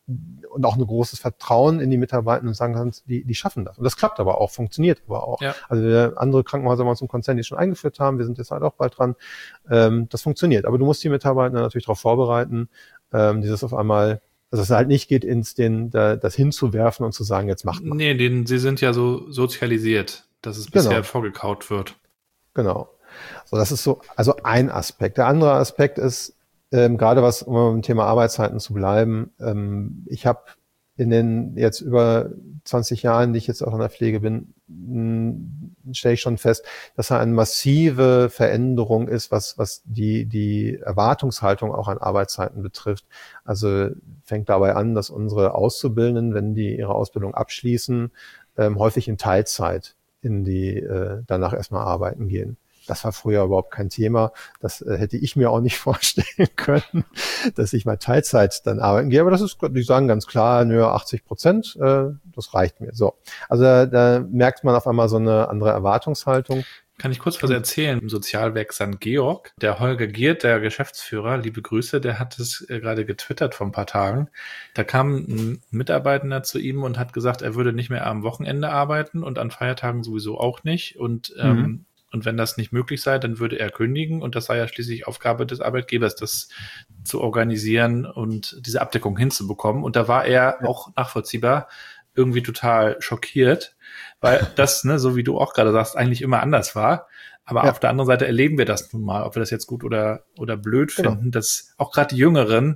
und auch ein großes Vertrauen in die Mitarbeiter und sagen kannst, die schaffen das. Und das klappt aber auch, funktioniert aber auch. Ja. Also andere Krankenhäuser bei uns im Konzern, die es schon eingeführt haben, wir sind jetzt halt auch bald dran, das funktioniert. Aber du musst die Mitarbeiter natürlich darauf vorbereiten, dieses auf einmal, dass es halt nicht geht, das hinzuwerfen und zu sagen, jetzt macht man. Nee, sie sind ja so sozialisiert, dass es bisher vorgekaut wird. Genau. So, das ist so, also ein Aspekt. Der andere Aspekt ist, gerade um beim Thema Arbeitszeiten zu bleiben, ich habe in den jetzt über 20 Jahren, die ich jetzt auch in der Pflege bin, stelle ich schon fest, dass da eine massive Veränderung ist, was die Erwartungshaltung auch an Arbeitszeiten betrifft. Also fängt dabei an, dass unsere Auszubildenden, wenn die ihre Ausbildung abschließen, häufig in Teilzeit danach erstmal arbeiten gehen. Das war früher überhaupt kein Thema. Das hätte ich mir auch nicht vorstellen können, dass ich mal Teilzeit dann arbeiten gehe. Aber das ist, die sagen ganz klar, 80%, das reicht mir. So. Also da merkt man auf einmal so eine andere Erwartungshaltung. Kann ich kurz was erzählen? Im Sozialwerk St. Georg, der Holger Giert, der Geschäftsführer, liebe Grüße, der hat es gerade getwittert vor ein paar Tagen. Da kam ein Mitarbeitender zu ihm und hat gesagt, er würde nicht mehr am Wochenende arbeiten und an Feiertagen sowieso auch nicht. Und wenn das nicht möglich sei, dann würde er kündigen. Und das sei ja schließlich Aufgabe des Arbeitgebers, das zu organisieren und diese Abdeckung hinzubekommen. Und da war er auch nachvollziehbar irgendwie total schockiert, weil das, so wie du auch gerade sagst, eigentlich immer anders war. Aber auf der anderen Seite erleben wir das nun mal, ob wir das jetzt gut oder blöd finden, dass auch gerade die Jüngeren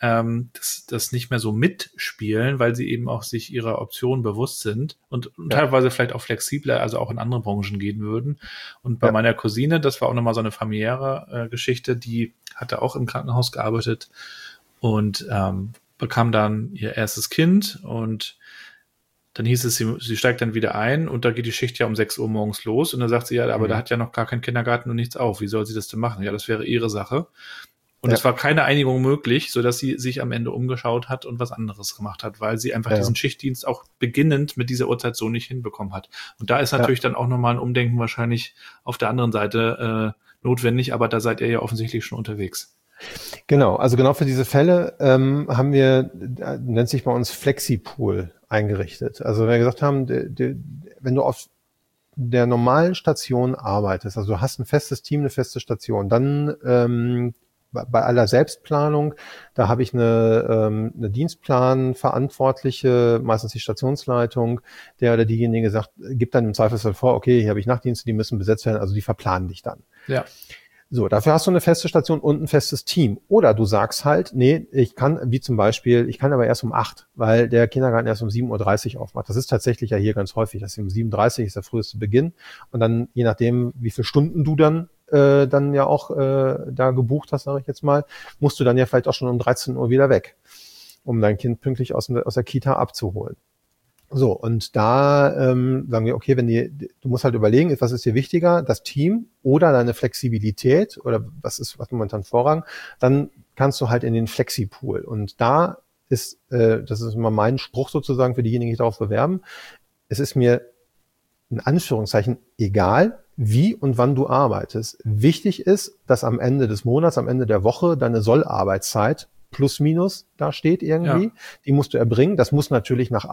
das nicht mehr so mitspielen, weil sie eben auch sich ihrer Option bewusst sind und teilweise vielleicht auch flexibler, also auch in andere Branchen gehen würden. Und bei meiner Cousine, das war auch nochmal so eine familiäre Geschichte, die hatte auch im Krankenhaus gearbeitet und bekam dann ihr erstes Kind und dann hieß es, sie steigt dann wieder ein und da geht die Schicht ja um 6 Uhr morgens los und dann sagt sie, ja, aber da hat ja noch gar kein Kindergarten und nichts auf. Wie soll sie das denn machen? Ja, das wäre ihre Sache. Und es war keine Einigung möglich, sodass sie sich am Ende umgeschaut hat und was anderes gemacht hat, weil sie einfach diesen Schichtdienst auch beginnend mit dieser Uhrzeit so nicht hinbekommen hat. Und da ist natürlich dann auch nochmal ein Umdenken wahrscheinlich auf der anderen Seite notwendig, aber da seid ihr ja offensichtlich schon unterwegs. Genau, also genau für diese Fälle haben wir, nennt sich bei uns Flexipool eingerichtet. Also wenn wir gesagt haben, wenn du auf der normalen Station arbeitest, also du hast ein festes Team, eine feste Station, dann bei aller Selbstplanung, da habe ich eine Dienstplanverantwortliche, meistens die Stationsleitung, der oder diejenige sagt, gibt dann im Zweifelsfall vor, okay, hier habe ich Nachtdienste, die müssen besetzt werden, also die verplanen dich dann. Ja. So, dafür hast du eine feste Station und ein festes Team. Oder du sagst halt, nee, ich kann aber erst um 8, weil der Kindergarten erst um 7.30 Uhr aufmacht. Das ist tatsächlich ja hier ganz häufig. Das ist um 7.30 Uhr ist der früheste Beginn. Und dann, je nachdem, wie viele Stunden du dann ja auch da gebucht hast, sage ich jetzt mal, musst du dann ja vielleicht auch schon um 13 Uhr wieder weg, um dein Kind pünktlich aus der Kita abzuholen. So, und da sagen wir, okay, du musst halt überlegen, was ist dir wichtiger, das Team oder deine Flexibilität oder was momentan Vorrang, dann kannst du halt in den Flexipool. Und da ist, das ist immer mein Spruch sozusagen für diejenigen, die sich darauf bewerben, es ist mir in Anführungszeichen egal, wie und wann du arbeitest. Wichtig ist, dass am Ende des Monats, am Ende der Woche deine Sollarbeitszeit plus minus da steht irgendwie. Ja. Die musst du erbringen. Das muss natürlich nach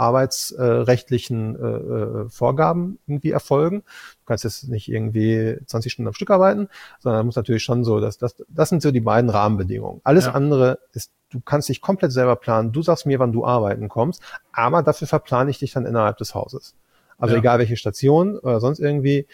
arbeitsrechtlichen Vorgaben irgendwie erfolgen. Du kannst jetzt nicht irgendwie 20 Stunden am Stück arbeiten, sondern muss natürlich schon so, das sind so die beiden Rahmenbedingungen. Alles andere ist, du kannst dich komplett selber planen. Du sagst mir, wann du arbeiten kommst, aber dafür verplane ich dich dann innerhalb des Hauses. Also egal welche Station oder sonst irgendwie,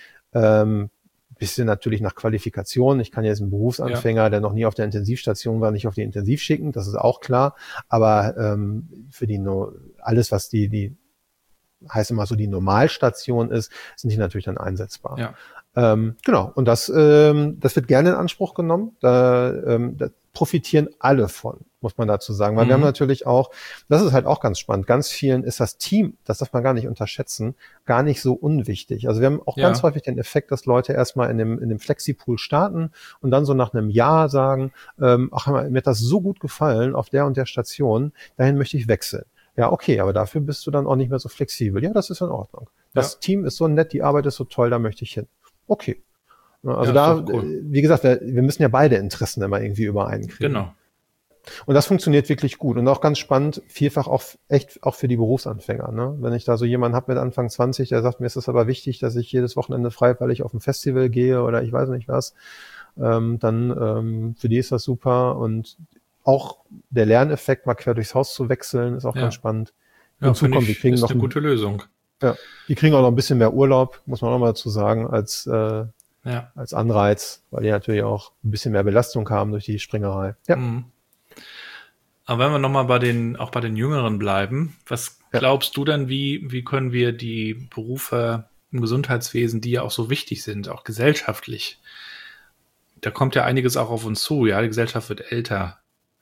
bisschen natürlich nach Qualifikation. Ich kann jetzt einen Berufsanfänger, der noch nie auf der Intensivstation war, nicht auf die Intensiv schicken, das ist auch klar. Aber für alles, was die heißt immer so die Normalstation ist, sind die natürlich dann einsetzbar. Ja. Genau. Und das wird gerne in Anspruch genommen. Da profitieren alle von, muss man dazu sagen. Weil wir haben natürlich auch, das ist halt auch ganz spannend, ganz vielen ist das Team, das darf man gar nicht unterschätzen, gar nicht so unwichtig. Also wir haben auch ganz häufig den Effekt, dass Leute erstmal in dem Flexipool starten und dann so nach einem Jahr sagen, ach, mir hat das so gut gefallen auf der und der Station, dahin möchte ich wechseln. Ja, okay, aber dafür bist du dann auch nicht mehr so flexibel. Ja, das ist in Ordnung. Das Team ist so nett, die Arbeit ist so toll, da möchte ich hin. Okay. Also wie gesagt, wir müssen ja beide Interessen immer irgendwie übereinkriegen. Genau. Und das funktioniert wirklich gut und auch ganz spannend, vielfach auch echt auch für die Berufsanfänger. Ne? Wenn ich da so jemanden habe mit Anfang 20, der sagt, mir ist es aber wichtig, dass ich jedes Wochenende freiwillig auf ein Festival gehe oder ich weiß nicht was, dann für die ist das super. Und auch der Lerneffekt, mal quer durchs Haus zu wechseln, ist auch ganz spannend. Hinzu kommt, die kriegen noch eine gute Lösung. Ja, die kriegen auch noch ein bisschen mehr Urlaub, muss man auch mal dazu sagen, als Anreiz, weil die natürlich auch ein bisschen mehr Belastung haben durch die Springerei. Ja. Aber wenn wir nochmal bei den Jüngeren bleiben, was glaubst du denn, wie können wir die Berufe im Gesundheitswesen, die ja auch so wichtig sind, auch gesellschaftlich, da kommt ja einiges auch auf uns zu, ja, die Gesellschaft wird älter.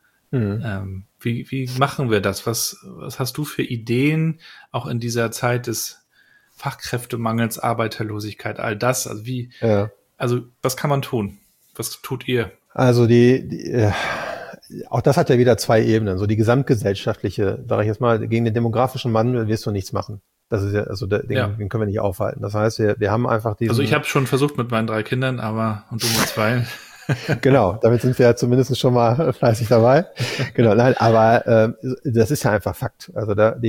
Wie machen wir das? Was hast du für Ideen, auch in dieser Zeit des Fachkräftemangels, Arbeiterlosigkeit, all das? Also was kann man tun? Was tut ihr? Also auch das hat ja wieder zwei Ebenen. So die gesamtgesellschaftliche, sage ich jetzt mal, gegen den demografischen Wandel wirst du nichts machen. Das ist ja, also den können wir nicht aufhalten. Das heißt, wir haben einfach diesen... Also ich habe schon versucht mit meinen 3 Kindern, und du mit 2. Genau, damit sind wir ja zumindest schon mal fleißig dabei. Genau, nein, aber das ist ja einfach Fakt. Also das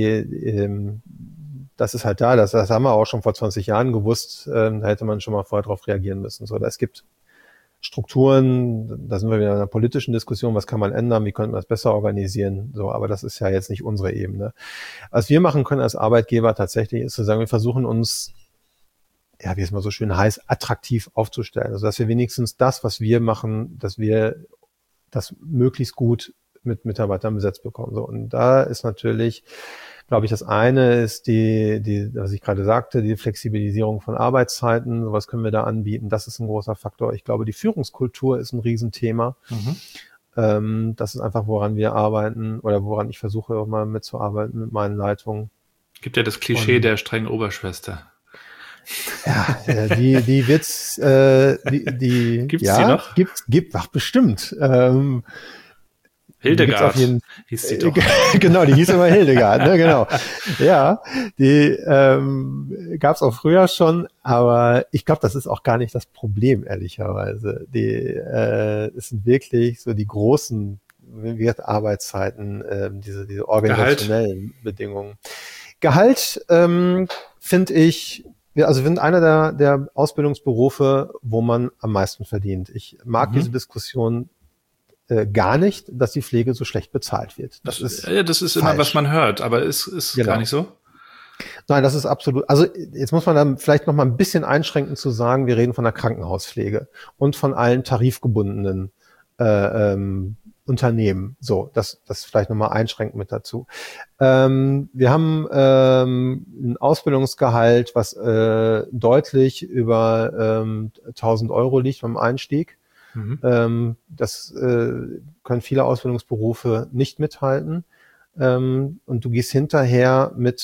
ist halt da, das haben wir auch schon vor 20 Jahren gewusst, da hätte man schon mal vorher drauf reagieren müssen. So, es gibt Strukturen, da sind wir wieder in einer politischen Diskussion, was kann man ändern, wie könnte man das besser organisieren, so, aber das ist ja jetzt nicht unsere Ebene. Was wir machen können als Arbeitgeber tatsächlich, ist zu sagen, wir versuchen uns, ja, wie es mal so schön heißt, attraktiv aufzustellen. Also, dass wir wenigstens das, was wir machen, dass wir das möglichst gut mit Mitarbeitern besetzt bekommen. So, und da ist natürlich, glaube ich, das eine ist was ich gerade sagte, die Flexibilisierung von Arbeitszeiten. Sowas können wir da anbieten. Das ist ein großer Faktor. Ich glaube, die Führungskultur ist ein Riesenthema. Das ist einfach, woran wir arbeiten oder woran ich versuche auch mal mitzuarbeiten mit meinen Leitungen. Gibt ja das Klischee der strengen Oberschwester. Ja, die wird's, die gibt's die noch? Gibt, bestimmt. Hildegard hieß sie doch. Genau, die hieß immer Hildegard, ne, genau. Ja, die gab's auch früher schon, aber ich glaube, das ist auch gar nicht das Problem, ehrlicherweise. Es sind wirklich so die großen Arbeitszeiten, diese organisationellen Bedingungen. Gehalt, finde ich, also wir sind einer der Ausbildungsberufe, wo man am meisten verdient. Ich mag diese Diskussion gar nicht, dass die Pflege so schlecht bezahlt wird. Das ist immer, was man hört, aber ist gar nicht so? Nein, das ist absolut, also jetzt muss man dann vielleicht noch mal ein bisschen einschränken zu sagen, wir reden von der Krankenhauspflege und von allen tarifgebundenen Unternehmen. So, das vielleicht nochmal einschränken mit dazu. Wir haben ein Ausbildungsgehalt, was deutlich über 1.000 Euro liegt beim Einstieg. Das können viele Ausbildungsberufe nicht mithalten. Und du gehst hinterher mit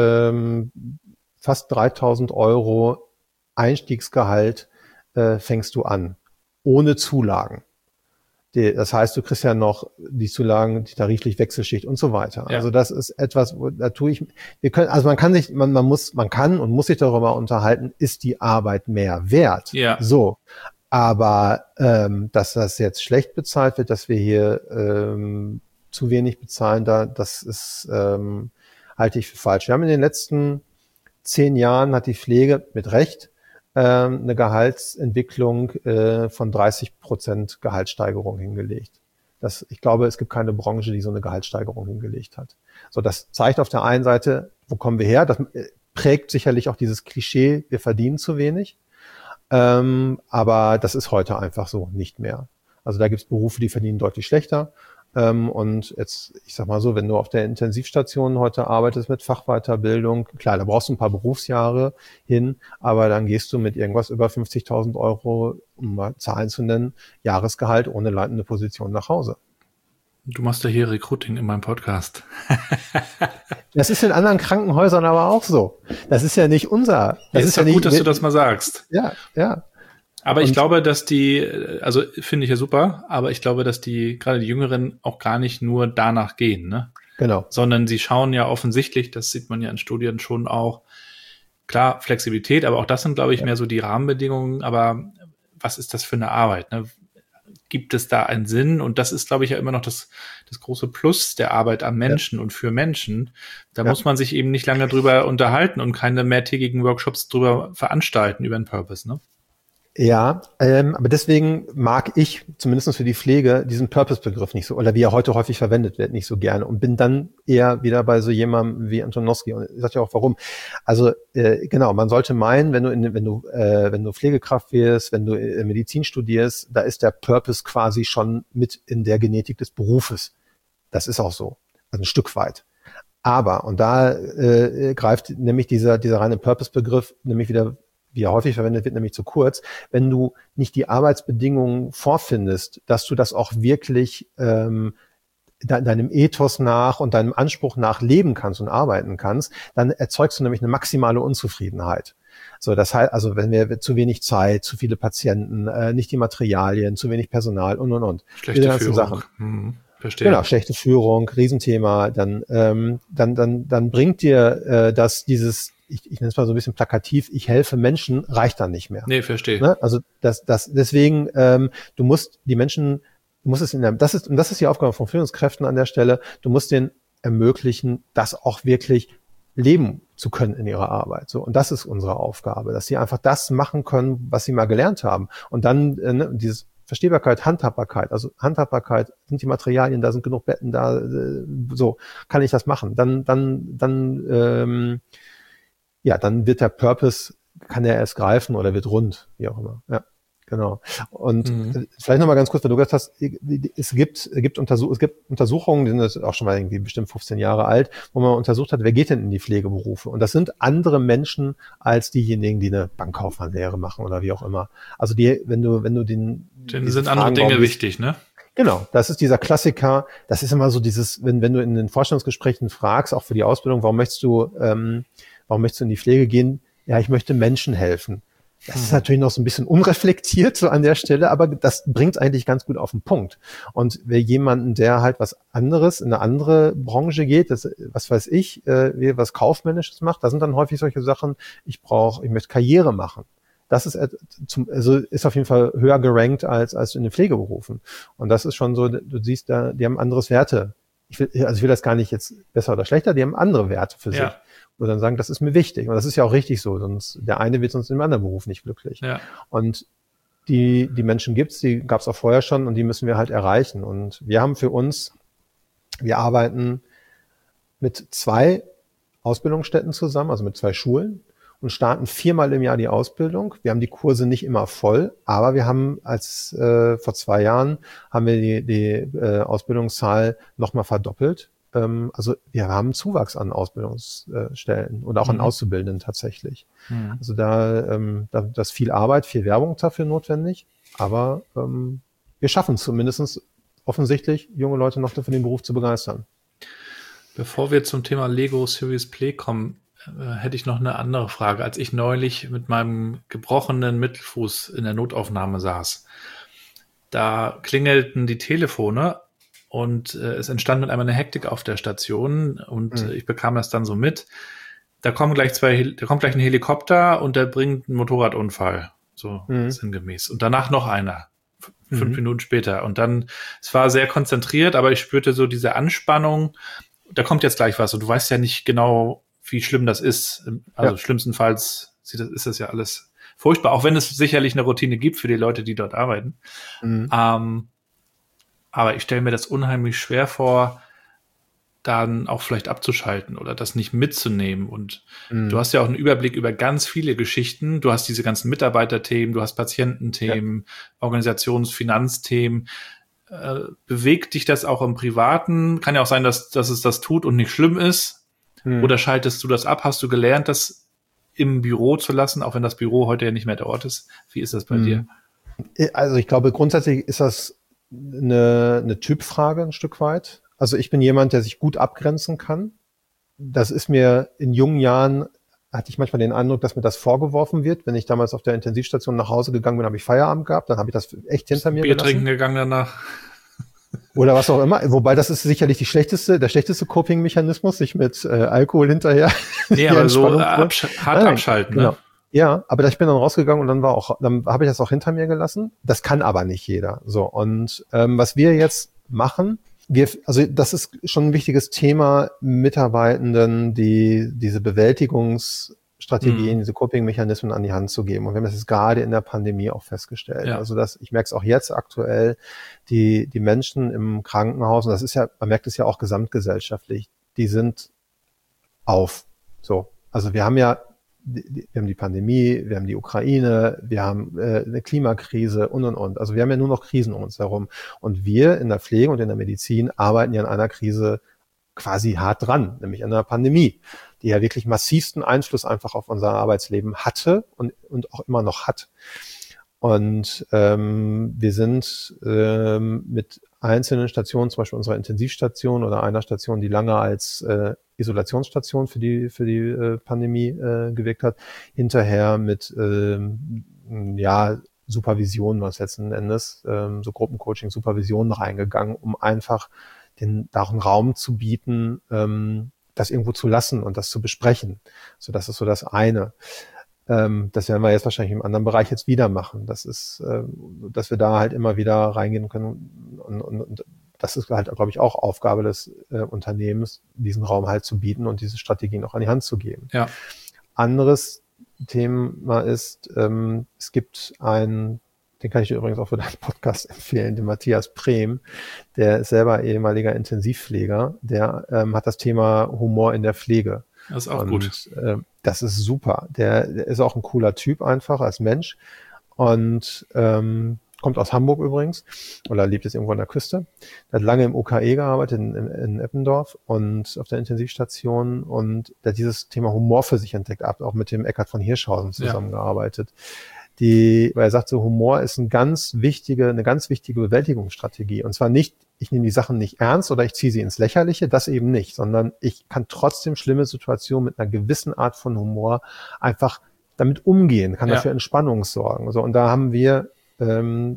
fast 3.000 Euro Einstiegsgehalt fängst du an, ohne Zulagen. Das heißt, du kriegst ja noch die Zulagen, die tariflich Wechselschicht und so weiter. Ja. Also das ist etwas, da tue ich, man kann und muss sich darüber unterhalten, ist die Arbeit mehr wert? Ja. So. Aber dass das jetzt schlecht bezahlt wird, dass wir hier zu wenig bezahlen, das ist, halte ich für falsch. Wir haben in den letzten 10 Jahren hat die Pflege mit Recht eine Gehaltsentwicklung von 30% Gehaltssteigerung hingelegt. Ich glaube, es gibt keine Branche, die so eine Gehaltssteigerung hingelegt hat. So, das zeigt auf der einen Seite, wo kommen wir her? Das prägt sicherlich auch dieses Klischee, wir verdienen zu wenig. Aber das ist heute einfach so nicht mehr. Also da gibt es Berufe, die verdienen deutlich schlechter. Und jetzt, ich sag mal so, wenn du auf der Intensivstation heute arbeitest mit Fachweiterbildung, klar, da brauchst du ein paar Berufsjahre hin, aber dann gehst du mit irgendwas über 50.000 Euro, um mal Zahlen zu nennen, Jahresgehalt ohne leitende Position nach Hause. Du machst ja hier Recruiting in meinem Podcast. Das ist in anderen Krankenhäusern aber auch so. Das ist ja nicht unser. Das ist ja gut, dass du das mal sagst. Ja, ja. Aber ich glaube, dass also finde ich ja super, aber ich glaube, dass gerade die Jüngeren auch gar nicht nur danach gehen, ne? Genau. Sondern sie schauen ja offensichtlich, das sieht man ja in Studien schon auch, klar, Flexibilität, aber auch das sind, glaube ich, mehr so die Rahmenbedingungen, aber was ist das für eine Arbeit, ne? gibt es da einen Sinn? Und das ist, glaube ich, ja immer noch das große Plus der Arbeit am Menschen und für Menschen. Da muss man sich eben nicht lange drüber unterhalten und keine mehrtägigen Workshops drüber veranstalten über den Purpose, ne? Ja, aber deswegen mag ich, zumindest für die Pflege, diesen Purpose-Begriff nicht so, oder wie er heute häufig verwendet wird, nicht so gerne und bin dann eher wieder bei so jemandem wie Antonowski und ich sag ja auch warum. Also genau, man sollte meinen, wenn du Pflegekraft wirst, wenn du Medizin studierst, da ist der Purpose quasi schon mit in der Genetik des Berufes. Das ist auch so, also ein Stück weit. Aber, und da greift nämlich dieser reine Purpose-Begriff nämlich wieder, wie er häufig verwendet wird, nämlich zu kurz, wenn du nicht die Arbeitsbedingungen vorfindest, dass du das auch wirklich deinem Ethos nach und deinem Anspruch nach leben kannst und arbeiten kannst, dann erzeugst du nämlich eine maximale Unzufriedenheit. So, das heißt, also wenn wir zu wenig Zeit, zu viele Patienten, nicht die Materialien, zu wenig Personal und. Schlechte Führung. Sachen. Verstehe. Genau, schlechte Führung, Riesenthema, dann bringt dir ich nenne es mal so ein bisschen plakativ, ich helfe Menschen, reicht dann nicht mehr. Nee, verstehe. Ne? Also deswegen, du musst die Menschen, das ist die Aufgabe von Führungskräften an der Stelle, du musst denen ermöglichen, das auch wirklich leben zu können in ihrer Arbeit. So, und das ist unsere Aufgabe, dass sie einfach das machen können, was sie mal gelernt haben. Und dann dieses Verstehbarkeit, Handhabbarkeit, also Handhabbarkeit, sind die Materialien da, sind genug Betten da, so kann ich das machen. Dann wird der Purpose, kann er erst greifen oder wird rund, wie auch immer. Ja, genau. Und vielleicht nochmal ganz kurz, weil du gesagt hast, es gibt Untersuchungen, die sind auch schon mal irgendwie bestimmt 15 Jahre alt, wo man untersucht hat, wer geht denn in die Pflegeberufe? Und das sind andere Menschen als diejenigen, die eine Bankkaufmannlehre machen oder wie auch immer. Also wenn du denen sind andere Dinge wichtig, ne? Genau, das ist dieser Klassiker, das ist immer so dieses, wenn du in den Vorstellungsgesprächen fragst, auch für die Ausbildung, warum möchtest du in die Pflege gehen? Ja, ich möchte Menschen helfen. Das ist natürlich noch so ein bisschen unreflektiert so an der Stelle, aber das bringt eigentlich ganz gut auf den Punkt. Und wer jemanden, der halt was anderes, in eine andere Branche geht, was weiß ich, was Kaufmännisches macht, da sind dann häufig solche Sachen, ich möchte Karriere machen. Das ist ist auf jeden Fall höher gerankt als in den Pflegeberufen. Und das ist schon so, du siehst da, die haben anderes Werte. Ich will das gar nicht jetzt besser oder schlechter, die haben andere Werte für sich. Und dann sagen, das ist mir wichtig. Und das ist ja auch richtig so, sonst der eine wird sonst im anderen Beruf nicht glücklich. Ja. Und die Menschen die gab es auch vorher schon und die müssen wir halt erreichen. Und wir arbeiten mit 2 Ausbildungsstätten zusammen, also mit 2 Schulen und starten 4-mal im Jahr die Ausbildung. Wir haben die Kurse nicht immer voll, aber wir haben vor 2 Jahren haben wir die Ausbildungszahl nochmal verdoppelt. Also wir haben Zuwachs an Ausbildungsstellen und auch an Auszubildenden tatsächlich. Mhm. Also da ist viel Arbeit, viel Werbung dafür notwendig, aber wir schaffen es zumindest offensichtlich, junge Leute noch für den Beruf zu begeistern. Bevor wir zum Thema Lego Serious Play kommen, hätte ich noch eine andere Frage. Als ich neulich mit meinem gebrochenen Mittelfuß in der Notaufnahme saß, da klingelten die Telefone und es entstand mit einmal eine Hektik auf der Station und ich bekam das dann so mit. Da kommt gleich ein Helikopter und der bringt einen Motorradunfall, so sinngemäß. Und danach noch einer, 5 Minuten später. Und dann, es war sehr konzentriert, aber ich spürte so diese Anspannung, da kommt jetzt gleich was und du weißt ja nicht genau, wie schlimm das ist. Also schlimmstenfalls ist das ja alles furchtbar, auch wenn es sicherlich eine Routine gibt für die Leute, die dort arbeiten. Aber ich stelle mir das unheimlich schwer vor, dann auch vielleicht abzuschalten oder das nicht mitzunehmen. Und du hast ja auch einen Überblick über ganz viele Geschichten. Du hast diese ganzen Mitarbeiterthemen, du hast Patiententhemen, Finanzthemen. Bewegt dich das auch im Privaten? Kann ja auch sein, dass es das tut und nicht schlimm ist. Oder schaltest du das ab? Hast du gelernt, das im Büro zu lassen, auch wenn das Büro heute ja nicht mehr der Ort ist? Wie ist das bei dir? Also ich glaube, grundsätzlich ist das eine Typfrage ein Stück weit. Also ich bin jemand, der sich gut abgrenzen kann. Das ist mir in jungen Jahren, hatte ich manchmal den Eindruck, dass mir das vorgeworfen wird. Wenn ich damals auf der Intensivstation nach Hause gegangen bin, habe ich Feierabend gehabt, dann habe ich das echt hinter mir Bier gelassen. Trinken gegangen danach. Oder was auch immer. Wobei das ist sicherlich der schlechteste Coping-Mechanismus, sich mit Alkohol hinterher. Nee, aber so hart abschalten. Genau. Ne? Ja, aber ich bin dann rausgegangen und dann habe ich das auch hinter mir gelassen. Das kann aber nicht jeder. So, und was wir jetzt machen, also das ist schon ein wichtiges Thema, Mitarbeitenden, die diese Bewältigungsstrategien, diese Coping-Mechanismen an die Hand zu geben. Und wir haben das jetzt gerade in der Pandemie auch festgestellt. Ja. Also ich merke es auch jetzt aktuell, die Menschen im Krankenhaus, und das ist ja, man merkt es ja auch gesamtgesellschaftlich, die sind auf. So, also wir haben die Pandemie, wir haben die Ukraine, wir haben eine Klimakrise und. Also wir haben ja nur noch Krisen um uns herum. Und wir in der Pflege und in der Medizin arbeiten ja an einer Krise quasi hart dran, nämlich an einer Pandemie, die ja wirklich massivsten Einfluss einfach auf unser Arbeitsleben hatte und auch immer noch hat. Und wir sind mit einzelnen Stationen, zum Beispiel unserer Intensivstation oder einer Station, die lange als Isolationsstation für die Pandemie gewirkt hat, hinterher mit Supervision, was letzten Endes, so Gruppencoaching, Supervision reingegangen, um einfach da auch einen Raum zu bieten, das irgendwo zu lassen und das zu besprechen. So, das ist so das eine. Das werden wir jetzt wahrscheinlich im anderen Bereich jetzt wieder machen. Das ist, dass wir da halt immer wieder reingehen können und das ist halt, glaube ich, auch Aufgabe des Unternehmens, diesen Raum halt zu bieten und diese Strategien auch an die Hand zu geben. Ja. Anderes Thema ist, es gibt den kann ich dir übrigens auch für deinen Podcast empfehlen, den Matthias Prehm, der ist selber ehemaliger Intensivpfleger, der hat das Thema Humor in der Pflege. Das ist auch gut. Das ist super. Der ist auch ein cooler Typ einfach als Mensch und kommt aus Hamburg übrigens oder lebt jetzt irgendwo an der Küste. Der hat lange im UKE gearbeitet in Eppendorf und auf der Intensivstation und der hat dieses Thema Humor für sich entdeckt, auch mit dem Eckhard von Hirschhausen zusammengearbeitet. Weil er sagt, so Humor ist eine ganz wichtige Bewältigungsstrategie. Und zwar nicht, ich nehme die Sachen nicht ernst oder ich ziehe sie ins Lächerliche, das eben nicht, sondern ich kann trotzdem schlimme Situationen mit einer gewissen Art von Humor einfach damit umgehen, kann dafür Entspannung sorgen. So, und da haben wir wir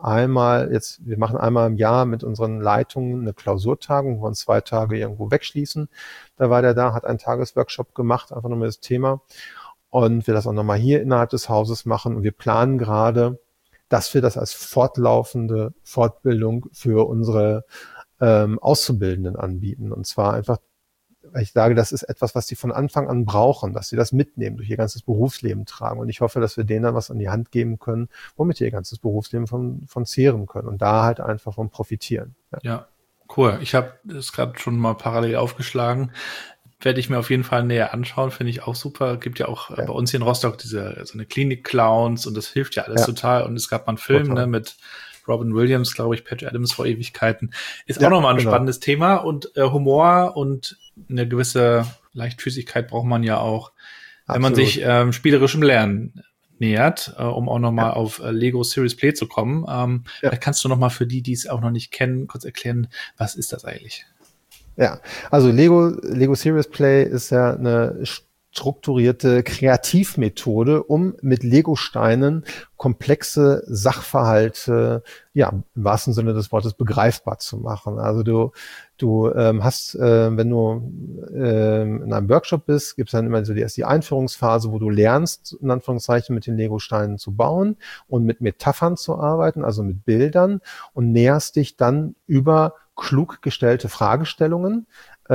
machen einmal im Jahr mit unseren Leitungen eine Klausurtagung, wo wir uns 2 Tage irgendwo wegschließen. Da war der hat einen Tagesworkshop gemacht, einfach nur mit das Thema. Und wir das auch nochmal hier innerhalb des Hauses machen. Und wir planen gerade, dass wir das als fortlaufende Fortbildung für unsere Auszubildenden anbieten. Und zwar einfach, weil ich sage, das ist etwas, was die von Anfang an brauchen, dass sie das mitnehmen, durch ihr ganzes Berufsleben tragen. Und ich hoffe, dass wir denen dann was an die Hand geben können, womit sie ihr ganzes Berufsleben von zehren können und da halt einfach von profitieren. Ja, cool. Ich habe das gerade schon mal parallel aufgeschlagen. Werde ich mir auf jeden Fall näher anschauen, finde ich auch super. Gibt ja auch bei uns hier in Rostock so eine Klinik-Clowns und das hilft ja alles total. Und es gab mal einen Film mit Robin Williams, glaube ich, Patch Adams vor Ewigkeiten. Ist auch nochmal ein spannendes Thema und Humor und eine gewisse Leichtfüßigkeit braucht man ja auch, wenn man sich spielerischem Lernen nähert, um auch nochmal auf Lego Serious Play zu kommen. Vielleicht kannst du nochmal für die es auch noch nicht kennen, kurz erklären, was ist das eigentlich? Ja, also Lego Serious Play ist ja eine strukturierte Kreativmethode, um mit Lego-Steinen komplexe Sachverhalte, im wahrsten Sinne des Wortes, begreifbar zu machen. Also du hast, wenn du in einem Workshop bist, gibt es dann immer so erst die Einführungsphase, wo du lernst, in Anführungszeichen, mit den Lego-Steinen zu bauen und mit Metaphern zu arbeiten, also mit Bildern, und näherst dich dann über klug gestellte Fragestellungen,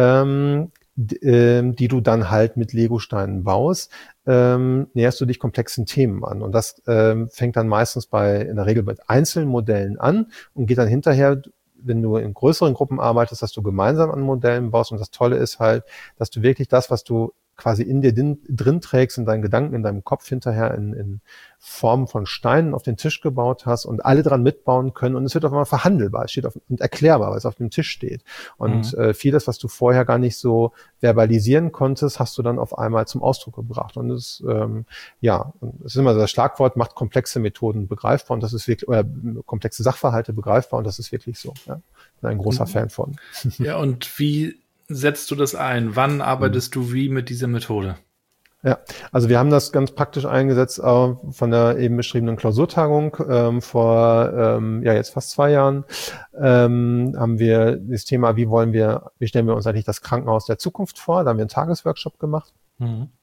die du dann halt mit Lego-Steinen baust, näherst du dich komplexen Themen an. Und das fängt dann meistens in der Regel mit einzelnen Modellen an und geht dann hinterher, wenn du in größeren Gruppen arbeitest, dass du gemeinsam an Modellen baust. Und das Tolle ist halt, dass du wirklich das, was du quasi in dir drin trägst, in deinen Gedanken, in deinem Kopf hinterher in Form von Steinen auf den Tisch gebaut hast und alle dran mitbauen können und es wird auf einmal verhandelbar, es steht und erklärbar, weil es auf dem Tisch steht. Und vieles, was du vorher gar nicht so verbalisieren konntest, hast du dann auf einmal zum Ausdruck gebracht. Und es und es ist immer so das Schlagwort, macht komplexe Methoden begreifbar und das ist wirklich, oder komplexe Sachverhalte begreifbar und das ist wirklich so. Ja. Bin ein großer Fan von. Ja, und wie setzt du das ein? Wann arbeitest du wie mit dieser Methode? Ja, also wir haben das ganz praktisch eingesetzt von der eben beschriebenen Klausurtagung vor jetzt fast 2 Jahren. Haben wir das Thema, wie stellen wir uns eigentlich das Krankenhaus der Zukunft vor? Da haben wir einen Tagesworkshop gemacht.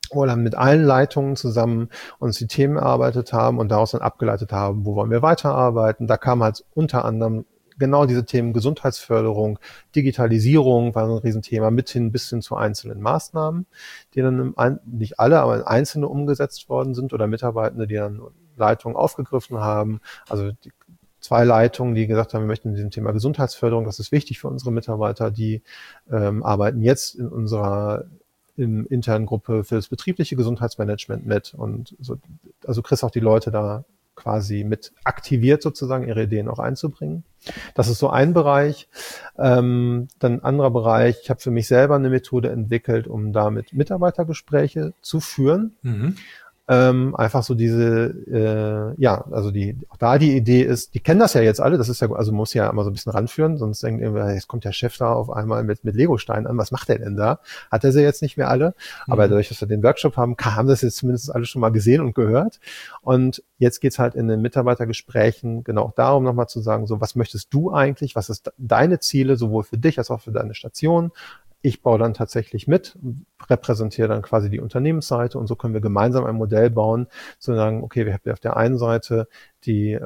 wo wir dann mit allen Leitungen zusammen uns die Themen erarbeitet haben und daraus dann abgeleitet haben, wo wollen wir weiterarbeiten. Da kam halt unter anderem genau diese Themen Gesundheitsförderung, Digitalisierung war so ein Riesenthema, bis hin zu einzelnen Maßnahmen, die dann nicht alle, aber einzelne umgesetzt worden sind oder Mitarbeitende, die dann Leitungen aufgegriffen haben. Also 2 Leitungen, die gesagt haben, wir möchten in diesem Thema Gesundheitsförderung, das ist wichtig für unsere Mitarbeiter, die arbeiten jetzt in unserer internen Gruppe für das betriebliche Gesundheitsmanagement mit und so, also kriegst auch die Leute da quasi mit aktiviert sozusagen, ihre Ideen auch einzubringen. Das ist so ein Bereich. Dann ein anderer Bereich, ich habe für mich selber eine Methode entwickelt, um damit Mitarbeitergespräche zu führen. Einfach so diese, also auch da die Idee ist, die kennen das ja jetzt alle, das ist ja, also muss ja immer so ein bisschen ranführen, sonst denkt irgendwer, jetzt kommt der Chef da auf einmal mit Legosteinen an, was macht der denn da? Hat er sie jetzt nicht mehr alle? Aber dadurch, dass wir den Workshop haben das jetzt zumindest alle schon mal gesehen und gehört. Und jetzt geht's halt in den Mitarbeitergesprächen genau darum, nochmal zu sagen, so, was möchtest du eigentlich? Was ist deine Ziele, sowohl für dich als auch für deine Station? Ich baue dann tatsächlich mit, repräsentiere dann quasi die Unternehmensseite und so können wir gemeinsam ein Modell bauen, zu sagen, okay, wir haben auf der einen Seite die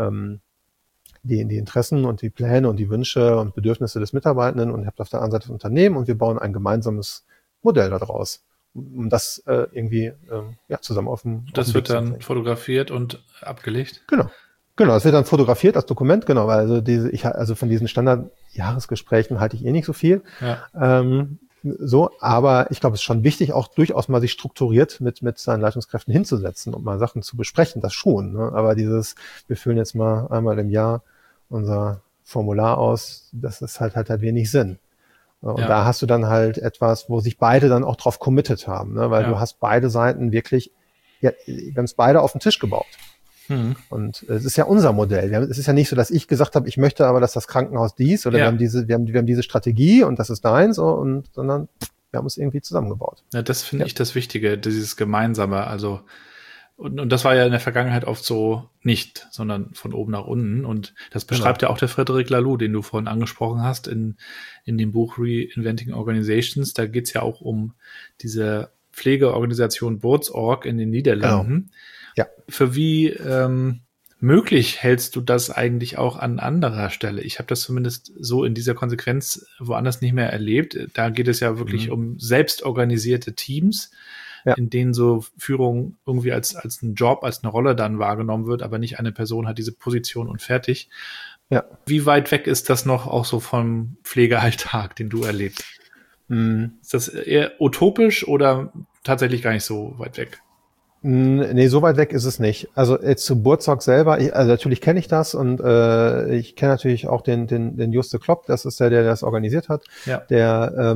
Interessen und die Pläne und die Wünsche und Bedürfnisse des Mitarbeitenden und ihr habt auf der anderen Seite das Unternehmen und wir bauen ein gemeinsames Modell daraus, um das irgendwie zusammen auf dem Das wird dann fotografiert und abgelegt? Genau, es wird dann fotografiert als Dokument, genau, weil also von diesen Standard-Jahresgesprächen halte ich nicht so viel. Ja. Aber ich glaube, es ist schon wichtig, auch durchaus mal sich strukturiert mit seinen Leitungskräften hinzusetzen und mal Sachen zu besprechen, das schon. Ne? Aber wir füllen jetzt mal einmal im Jahr unser Formular aus, das ist halt wenig Sinn. Und da hast du dann halt etwas, wo sich beide dann auch drauf committed haben, ne? Weil du hast beide Seiten wirklich, wir haben es beide auf den Tisch gebaut. Und es ist ja unser Modell. Es ist ja nicht so, dass ich gesagt habe, ich möchte aber, dass das Krankenhaus dies oder wir haben diese Strategie und das ist deins, sondern wir haben es irgendwie zusammengebaut. Ja, das finde ich das Wichtige, dieses Gemeinsame. Also und das war ja in der Vergangenheit oft so nicht, sondern von oben nach unten. Und das beschreibt ja auch der Frédéric Laloux, den du vorhin angesprochen hast in dem Buch Reinventing Organizations. Da geht's ja auch um diese Pflegeorganisation Boardsorg in den Niederlanden. Genau. Ja. Für wie möglich hältst du das eigentlich auch an anderer Stelle? Ich habe das zumindest so in dieser Konsequenz woanders nicht mehr erlebt. Da geht es ja wirklich um selbstorganisierte Teams, in denen so Führung irgendwie als ein Job, als eine Rolle dann wahrgenommen wird, aber nicht eine Person hat diese Position und fertig. Ja. Wie weit weg ist das noch auch so vom Pflegealltag, den du erlebst? Ist das eher utopisch oder tatsächlich gar nicht so weit weg? Nee, so weit weg ist es nicht. Also jetzt zu Boardsorg selber, also natürlich kenne ich das und ich kenne natürlich auch den Juste Klopp, das ist der das organisiert hat. Ja. Der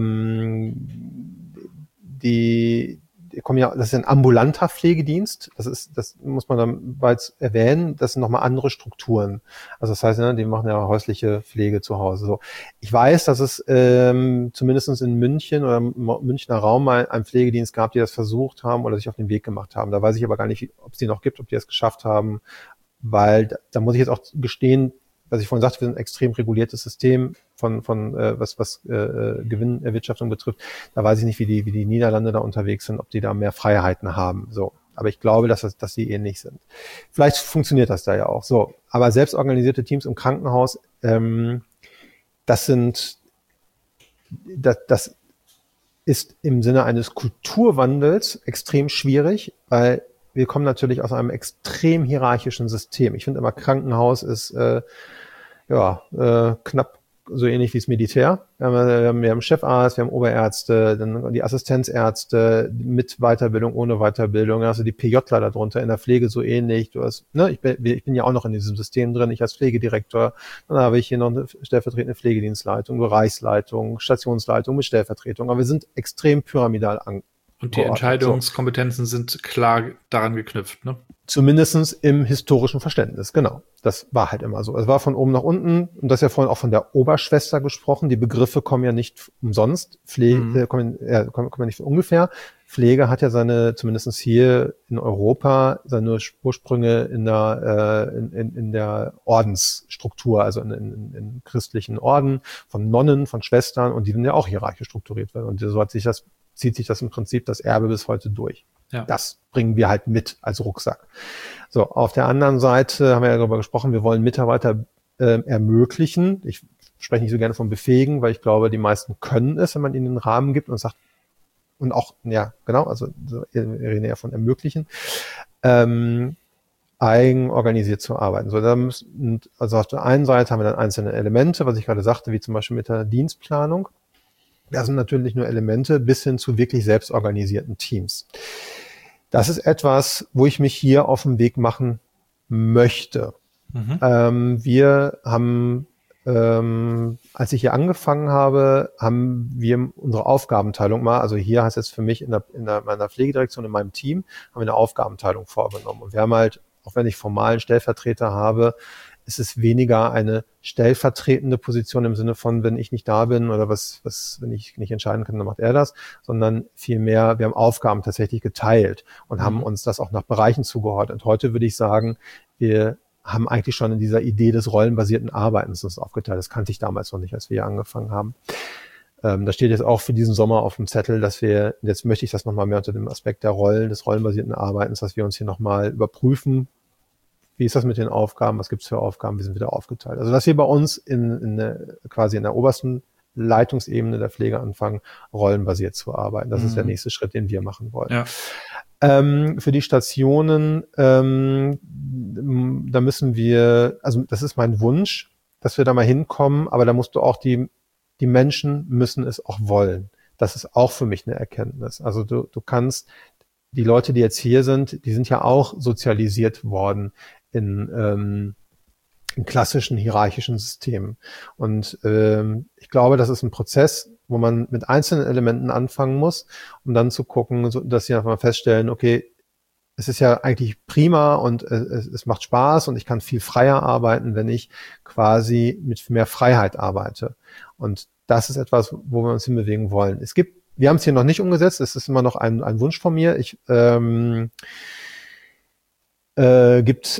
das ist ein ambulanter Pflegedienst. Das muss man dann bereits erwähnen. Das sind nochmal andere Strukturen. Also das heißt, die machen ja häusliche Pflege zu Hause. So. Ich weiß, dass es zumindest in München oder im Münchner Raum mal einen Pflegedienst gab, die das versucht haben oder sich auf den Weg gemacht haben. Da weiß ich aber gar nicht, ob es die noch gibt, ob die das geschafft haben, weil da muss ich jetzt auch gestehen, was ich vorhin sagte, wir sind ein extrem reguliertes System was Gewinnerwirtschaftung betrifft. Da weiß ich nicht, wie die Niederlande da unterwegs sind, ob die da mehr Freiheiten haben. So. Aber ich glaube, dass die ähnlich sind. Vielleicht funktioniert das da ja auch. So. Aber selbstorganisierte Teams im Krankenhaus, das ist im Sinne eines Kulturwandels extrem schwierig, weil wir kommen natürlich aus einem extrem hierarchischen System. Ich finde immer, Krankenhaus ist knapp so ähnlich wie das Militär. Wir haben Chefarzt, wir haben Oberärzte, dann die Assistenzärzte mit Weiterbildung, ohne Weiterbildung. Also die PJler darunter in der Pflege so ähnlich. Ich bin ja auch noch in diesem System drin. Ich als Pflegedirektor, dann habe ich hier noch eine stellvertretende Pflegedienstleitung, Bereichsleitung, Stationsleitung mit Stellvertretung. Aber wir sind extrem pyramidal und die Entscheidungskompetenzen sind klar daran geknüpft, ne? Zumindestens im historischen Verständnis, genau. Das war halt immer so. Es war von oben nach unten und das ist ja vorhin auch von der Oberschwester gesprochen. Die Begriffe kommen ja nicht umsonst. Pflege kommen ja nicht von ungefähr. Pflege hat ja zumindestens hier in Europa, seine Ursprünge in der Ordensstruktur, also in christlichen Orden, von Nonnen, von Schwestern und die dann ja auch hierarchisch strukturiert werden. Und so zieht sich das im Prinzip das Erbe bis heute durch. Ja. Das bringen wir halt mit als Rucksack. So, auf der anderen Seite haben wir ja darüber gesprochen, wir wollen Mitarbeiter ermöglichen. Ich spreche nicht so gerne von befähigen, weil ich glaube, die meisten können es, wenn man ihnen einen Rahmen gibt und sagt, und auch, ja, genau, also wir reden ja von ermöglichen, eigenorganisiert zu arbeiten. So, also auf der einen Seite haben wir dann einzelne Elemente, was ich gerade sagte, wie zum Beispiel mit der Dienstplanung. Das sind natürlich nur Elemente bis hin zu wirklich selbstorganisierten Teams. Das ist etwas, wo ich mich hier auf den Weg machen möchte. Wir haben, als ich hier angefangen habe, haben wir unsere Aufgabenteilung mal, also hier heißt es für mich in meiner Pflegedirektion, in meinem Team, haben wir eine Aufgabenteilung vorgenommen. Und wir haben halt, auch wenn ich formalen Stellvertreter habe, ist es weniger eine stellvertretende Position im Sinne von, wenn ich nicht da bin oder wenn ich nicht entscheiden kann, dann macht er das, sondern vielmehr, wir haben Aufgaben tatsächlich geteilt und haben uns das auch nach Bereichen zugeordnet. Und heute würde ich sagen, wir haben eigentlich schon in dieser Idee des rollenbasierten Arbeitens das aufgeteilt. Das kannte ich damals noch nicht, als wir hier angefangen haben. Da steht jetzt auch für diesen Sommer auf dem Zettel, dass wir, jetzt möchte ich das nochmal mehr unter dem Aspekt der Rollen, des rollenbasierten Arbeitens, dass wir uns hier nochmal überprüfen, wie ist das mit den Aufgaben, was gibt's für Aufgaben, wie sind wir da aufgeteilt. Also dass wir bei uns quasi in der obersten Leitungsebene der Pflege anfangen, rollenbasiert zu arbeiten. Das ist der nächste Schritt, den wir machen wollen. Ja. Für die Stationen, da müssen wir, also das ist mein Wunsch, dass wir da mal hinkommen, aber da musst du auch die Menschen müssen es auch wollen. Das ist auch für mich eine Erkenntnis. Also du kannst, die Leute, die jetzt hier sind, die sind ja auch sozialisiert worden in klassischen hierarchischen Systemen. Und ich glaube, das ist ein Prozess, wo man mit einzelnen Elementen anfangen muss, um dann zu gucken, dass sie einfach mal feststellen, okay, es ist ja eigentlich prima und es macht Spaß und ich kann viel freier arbeiten, wenn ich quasi mit mehr Freiheit arbeite. Und das ist etwas, wo wir uns hinbewegen wollen. Wir haben es hier noch nicht umgesetzt, es ist immer noch ein Wunsch von mir. Gibt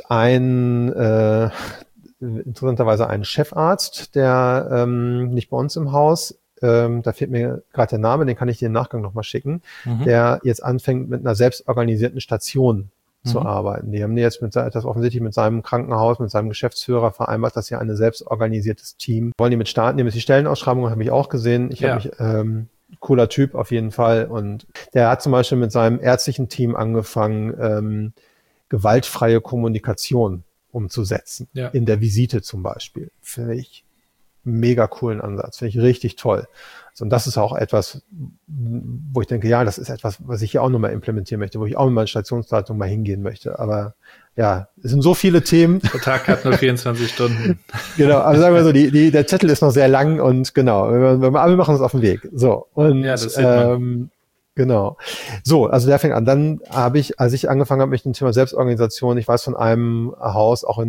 interessanterweise einen Chefarzt, der nicht bei uns im Haus, da fehlt mir gerade der Name, den kann ich dir im Nachgang nochmal schicken, der jetzt anfängt mit einer selbstorganisierten Station zu arbeiten. Die haben jetzt das offensichtlich mit seinem Krankenhaus, mit seinem Geschäftsführer vereinbart, dass sie ein selbstorganisiertes Team wollen die mit starten. Die Stellenausschreibung habe ich auch gesehen. Cooler Typ auf jeden Fall. Und der hat zum Beispiel mit seinem ärztlichen Team angefangen, gewaltfreie Kommunikation umzusetzen. Ja. In der Visite zum Beispiel. Finde ich mega coolen Ansatz. Finde ich richtig toll. Und das ist auch etwas, wo ich denke, ja, das ist etwas, was ich hier auch nochmal implementieren möchte, wo ich auch mit meiner Stationsleitung mal hingehen möchte. Aber ja, es sind so viele Themen. Der Tag hat nur 24 Stunden. Genau, also sagen wir so, der Zettel ist noch sehr lang und genau, wir machen uns auf den Weg. So, und ja, das sieht man. Genau. So, also der fängt an. Dann habe ich, als ich angefangen habe mit dem Thema Selbstorganisation, ich weiß von einem Haus auch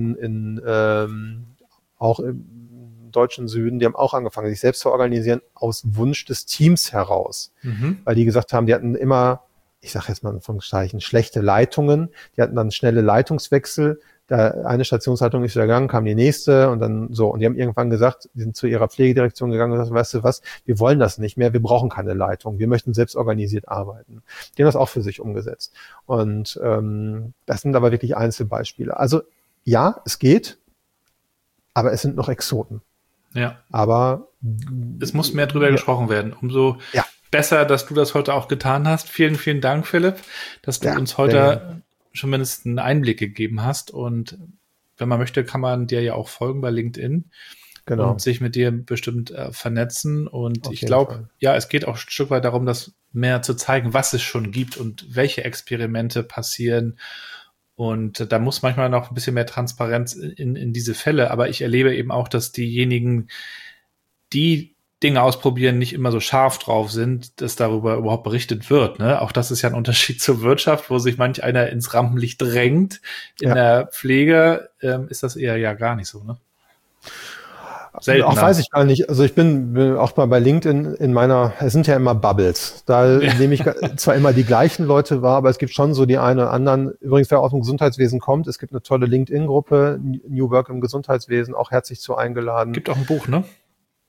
auch im deutschen Süden, die haben auch angefangen, sich selbst zu organisieren aus Wunsch des Teams heraus. Weil die gesagt haben, die hatten immer, ich sage jetzt mal in Anführungszeichen, schlechte Leitungen, die hatten dann schnelle Leitungswechsel, da eine Stationsleitung ist wieder gegangen, kam die nächste und dann so. Und die haben irgendwann gesagt, die sind zu ihrer Pflegedirektion gegangen und gesagt, weißt du was, wir wollen das nicht mehr, wir brauchen keine Leitung, wir möchten selbst organisiert arbeiten. Die haben das auch für sich umgesetzt. Und das sind aber wirklich Einzelbeispiele. Also ja, es geht, aber es sind noch Exoten. Ja. Aber es muss mehr drüber gesprochen werden. Umso besser, dass du das heute auch getan hast. Vielen, vielen Dank, Philipp, dass du uns heute schon mindestens einen Einblick gegeben hast. Und wenn man möchte, kann man dir ja auch folgen bei LinkedIn und sich mit dir bestimmt vernetzen. Und ich glaube, ja, es geht auch ein Stück weit darum, das mehr zu zeigen, was es schon gibt und welche Experimente passieren. Und da muss manchmal noch ein bisschen mehr Transparenz in diese Fälle. Aber ich erlebe eben auch, dass diejenigen, die Dinge ausprobieren, nicht immer so scharf drauf sind, dass darüber überhaupt berichtet wird. Ne? Auch das ist ja ein Unterschied zur Wirtschaft, wo sich manch einer ins Rampenlicht drängt. In der Pflege ist das eher ja gar nicht so. Ne? Seltener. Auch weiß ich gar nicht. Also ich bin auch mal bei LinkedIn es sind ja immer Bubbles. Da nehme ich zwar immer die gleichen Leute wahr, aber es gibt schon so die einen oder anderen. Übrigens, wer aus dem Gesundheitswesen kommt, es gibt eine tolle LinkedIn-Gruppe, New Work im Gesundheitswesen, auch herzlich zu eingeladen. Gibt auch ein Buch, ne?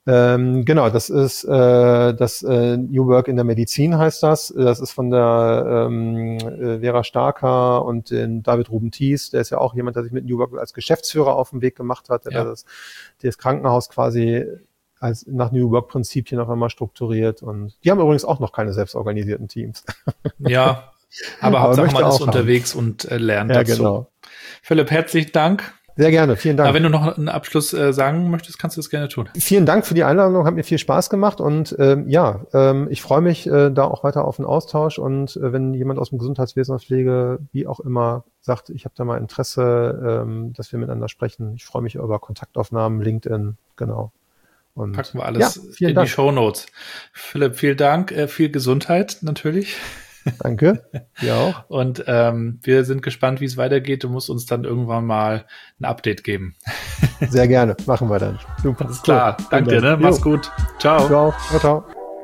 Genau, das ist das New Work in der Medizin heißt das. Das ist von der Vera Starker und den David Ruben-Thies. Der ist ja auch jemand, der sich mit New Work als Geschäftsführer auf den Weg gemacht hat, der das Krankenhaus quasi als nach New Work-Prinzipien auf einmal strukturiert. Und die haben übrigens auch noch keine selbstorganisierten Teams. Ja, aber Hauptsache man ist unterwegs und lernt dazu. Genau. Philipp, herzlichen Dank. Sehr gerne, vielen Dank. Aber wenn du noch einen Abschluss sagen möchtest, kannst du das gerne tun. Vielen Dank für die Einladung, hat mir viel Spaß gemacht und ich freue mich da auch weiter auf den Austausch und wenn jemand aus dem Gesundheitswesen, Pflege, wie auch immer, sagt, ich habe da mal Interesse, dass wir miteinander sprechen. Ich freue mich über Kontaktaufnahmen, LinkedIn, genau. Und packen wir alles in die Shownotes. Philipp, vielen Dank, viel Gesundheit natürlich. Danke, dir auch. Und wir sind gespannt, wie es weitergeht. Du musst uns dann irgendwann mal ein Update geben. Sehr gerne, machen wir dann. Super. Alles klar, danke dir, ne? Mach's gut. Ciao. Ciao. Ciao.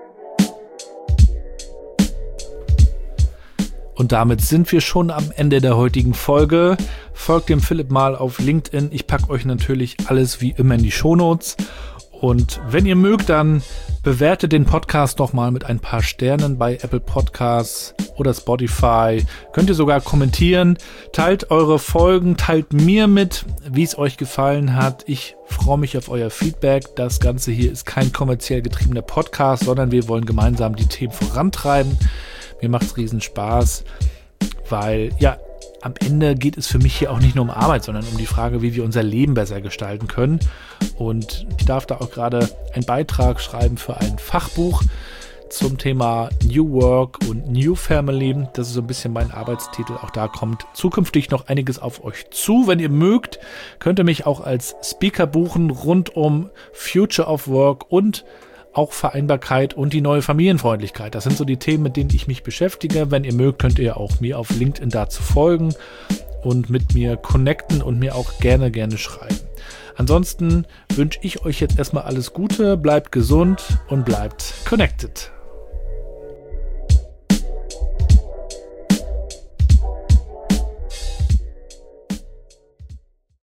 Und damit sind wir schon am Ende der heutigen Folge. Folgt dem Philipp mal auf LinkedIn. Ich packe euch natürlich alles wie immer in die Shownotes. Und wenn ihr mögt, dann bewertet den Podcast doch mal mit ein paar Sternen bei Apple Podcasts oder Spotify. Könnt ihr sogar kommentieren. Teilt eure Folgen, teilt mir mit, wie es euch gefallen hat. Ich freue mich auf euer Feedback. Das Ganze hier ist kein kommerziell getriebener Podcast, sondern wir wollen gemeinsam die Themen vorantreiben. Mir macht es riesen Spaß, weil am Ende geht es für mich hier auch nicht nur um Arbeit, sondern um die Frage, wie wir unser Leben besser gestalten können. Und ich darf da auch gerade einen Beitrag schreiben für ein Fachbuch zum Thema New Work und New Family. Das ist so ein bisschen mein Arbeitstitel. Auch da kommt zukünftig noch einiges auf euch zu. Wenn ihr mögt, könnt ihr mich auch als Speaker buchen rund um Future of Work und auch Vereinbarkeit und die neue Familienfreundlichkeit. Das sind so die Themen, mit denen ich mich beschäftige. Wenn ihr mögt, könnt ihr auch mir auf LinkedIn dazu folgen und mit mir connecten und mir auch gerne schreiben. Ansonsten wünsche ich euch jetzt erstmal alles Gute, bleibt gesund und bleibt connected.